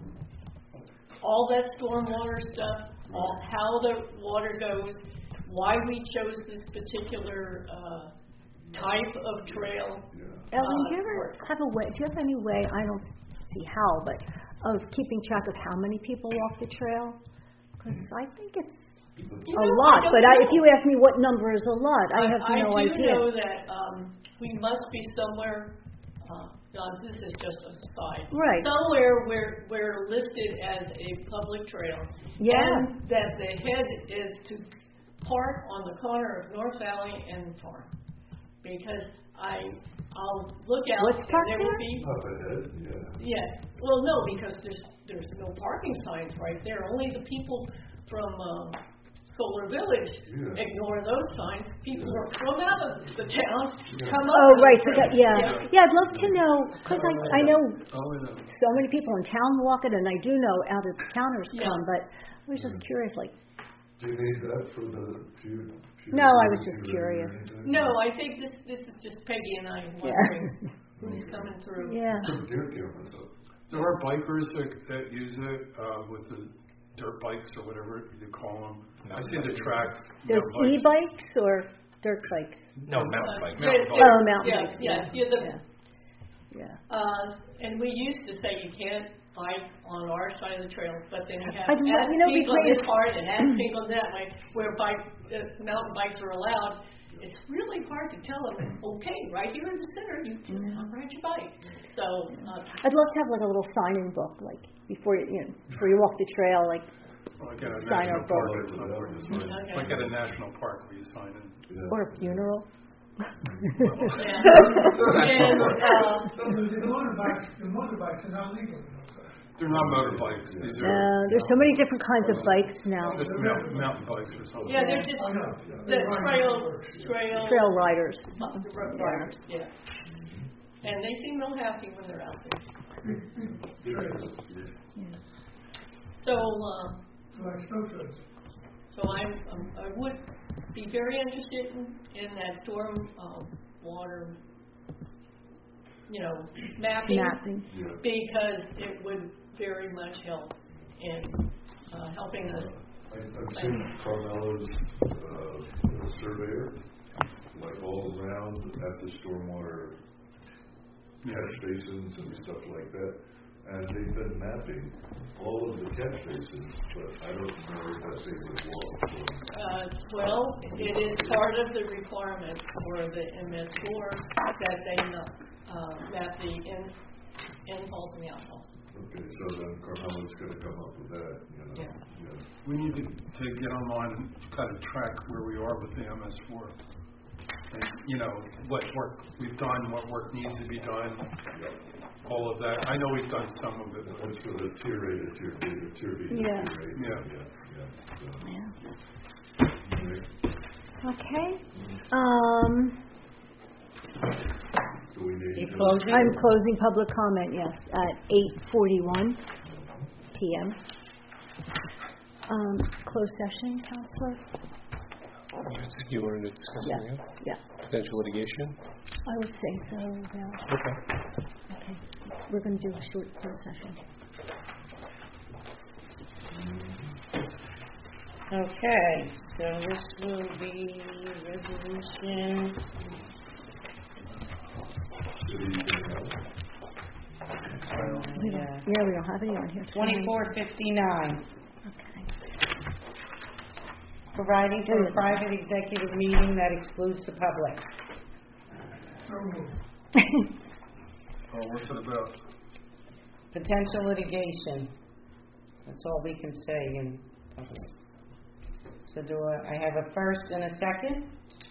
all that stormwater stuff, all, how the water goes, why we chose this particular uh, type of trail. Ellen, do you ever have a way, do you have any way, I don't see how, but of keeping track of how many people walk the trail? Because I think it's You a know, lot, I don't but I, know. if you ask me what number is a lot, I have no I do idea. know that um, we must be somewhere, uh, now this is just a side, Right. somewhere where we're listed as a public trail. Yeah. And that the head is to park on the corner of North Valley and Farm. Because I, I'll look out What's and parked there will there? be, Up ahead, yeah. yeah, well, no, because there's, there's no parking signs right there. Only the people from um, Solar Village Yeah. ignore those signs. People who are from out of the town Yeah. come up. Oh, to the right, so trail. that, yeah. Yeah, I'd love to know, because I, I know Oh, yeah. so many people in town walk it, and I do know out of towners Yeah. come, but I was just curious, like, Do you need that for the pew? pew- No, I was just pew- curious. anything? No, I think this, this is just Peggy and I wondering who's coming through. yeah. Some deer cameras up. There are bikers that, that use it uh, with the dirt bikes or whatever you call them. I see the tracks. There's mountain bikes. e-bikes or dirt bikes? No, mountain Uh, bikes. there- Mountain Oh, there's- mountain yeah, bikes, Yeah, yeah. yeah, the, Yeah. Uh, and we used to say you can't bike on our side of the trail, but then you have I'd love- ask you know, we people played this a- part and ask people that way, where bike, uh, mountain bikes are allowed. It's really hard to tell them, okay, right here in the center, you can ride your bike. So, uh, I'd love to have like a little sign-in book, like before you, you know, before you walk the trail, like Like at a Sign national our park, book. or somewhere you sign in. Okay. Like at a national park where you sign in. Yeah. or a funeral. yeah. And, uh, So the the motorbikes, the motorbikes are not legal. They're not motorbikes. These Uh, are there's so many different kinds of bikes now. just mountain, mountain bikes or something. yeah, they're just I know. the trail, trail. Trail riders. the road riders, yeah. And they seem real happy when they're out there. So, uh, Like snow trips. So I, um, I would be very interested in, in that storm um, water, you know, mapping, Mapping. Yeah. because it would very much help in uh, helping us. I- I've seen Carmella's uh, surveyor, like all around at the stormwater catch basins and stuff like that. And they've been mapping all of the catch basins, but I don't know that they would walk. Uh, well, it is part of the requirement for the M S four that they uh, map the in, in-falls and the outfalls. Okay, so then Carmela's gonna come up with that, you know? Yeah. Yeah. We need to, to get online and kind of track where we are with the M S four. And, you know, what work we've done, what work needs to be done, all of that. I know we've done some of it. That's for the tier A to tier B, or tier B to Yeah. tier A. Yeah. Yeah, yeah. So, Yeah. Okay. Um, Do we need You to? close it? I'm closing public comment, yes, at eight forty-one p.m. Um, closed session, Counselor? You wanted to discuss Yeah, something else? yeah, Potential litigation? I would say so, yeah. Okay. Okay, we're going to do a short closed session. Okay, so this will be resolution We don't, yeah, yeah, we don't have any on here. twenty-four fifty-nine, Okay. providing for a private executive meeting that excludes the public. So moved. Oh, what's it about? Potential litigation. That's all we can say in public. So do I, I have a first and a second?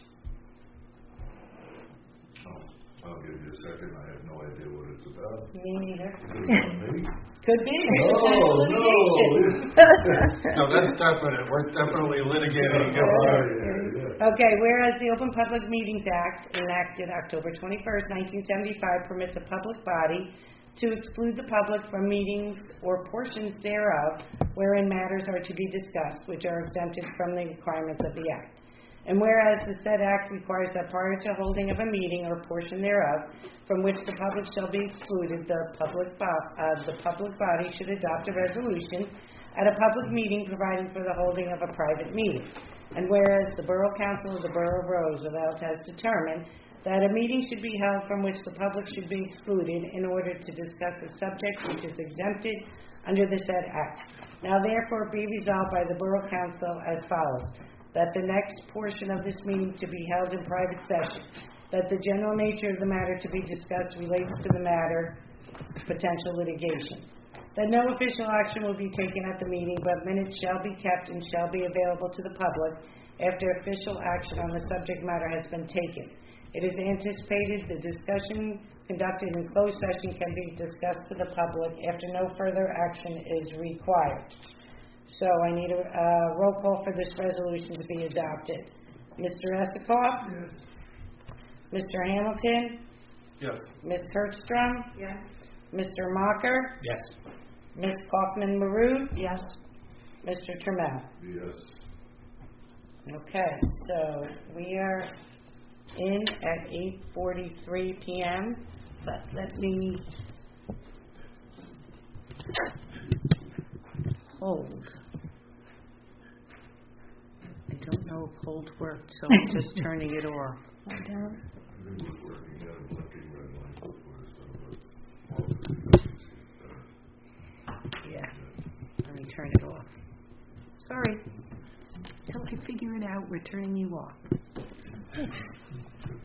I'll give you a second, I have no idea what it's about. Me neither. Is it about me? Could be. No, Potential no. litigation. No, that's definite. We're definitely litigating. Oh, yeah, yeah. Okay, whereas the Open Public Meetings Act, enacted October twenty-first, nineteen seventy-five, permits a public body to exclude the public from meetings or portions thereof wherein matters are to be discussed, which are exempted from the requirements of the Act. And whereas the said Act requires that prior to holding of a meeting or portion thereof from which the public shall be excluded, the public bo- uh, the public body should adopt a resolution at a public meeting providing for the holding of a private meeting. And whereas the Borough Council of the Borough of Roosevelt has determined that a meeting should be held from which the public should be excluded in order to discuss a subject which is exempted under the said Act. Now therefore be resolved by the Borough Council as follows: that the next portion of this meeting to be held in private session, that the general nature of the matter to be discussed relates to the matter potential litigation, that no official action will be taken at the meeting, but minutes shall be kept and shall be available to the public after official action on the subject matter has been taken. It is anticipated the discussion conducted in closed session can be discussed to the public after no further action is required. So I need a uh, roll call for this resolution to be adopted. Mister Esikoff? Yes. Mister Hamilton? Yes. Miz Hertzstrom? Yes. Mister Mocker? Yes. Miz Kaufman-Maroon? Yes. Mister Trammell? Yes. Okay, so we are in at eight forty-three p.m., but let me hold. I don't know if hold worked, so I'm just turning it off. Hold down. It was working, had a blinking red light before it started. All the discussions, uh, Yeah, let me turn it off. Sorry. Until I figure it out, we're turning you off.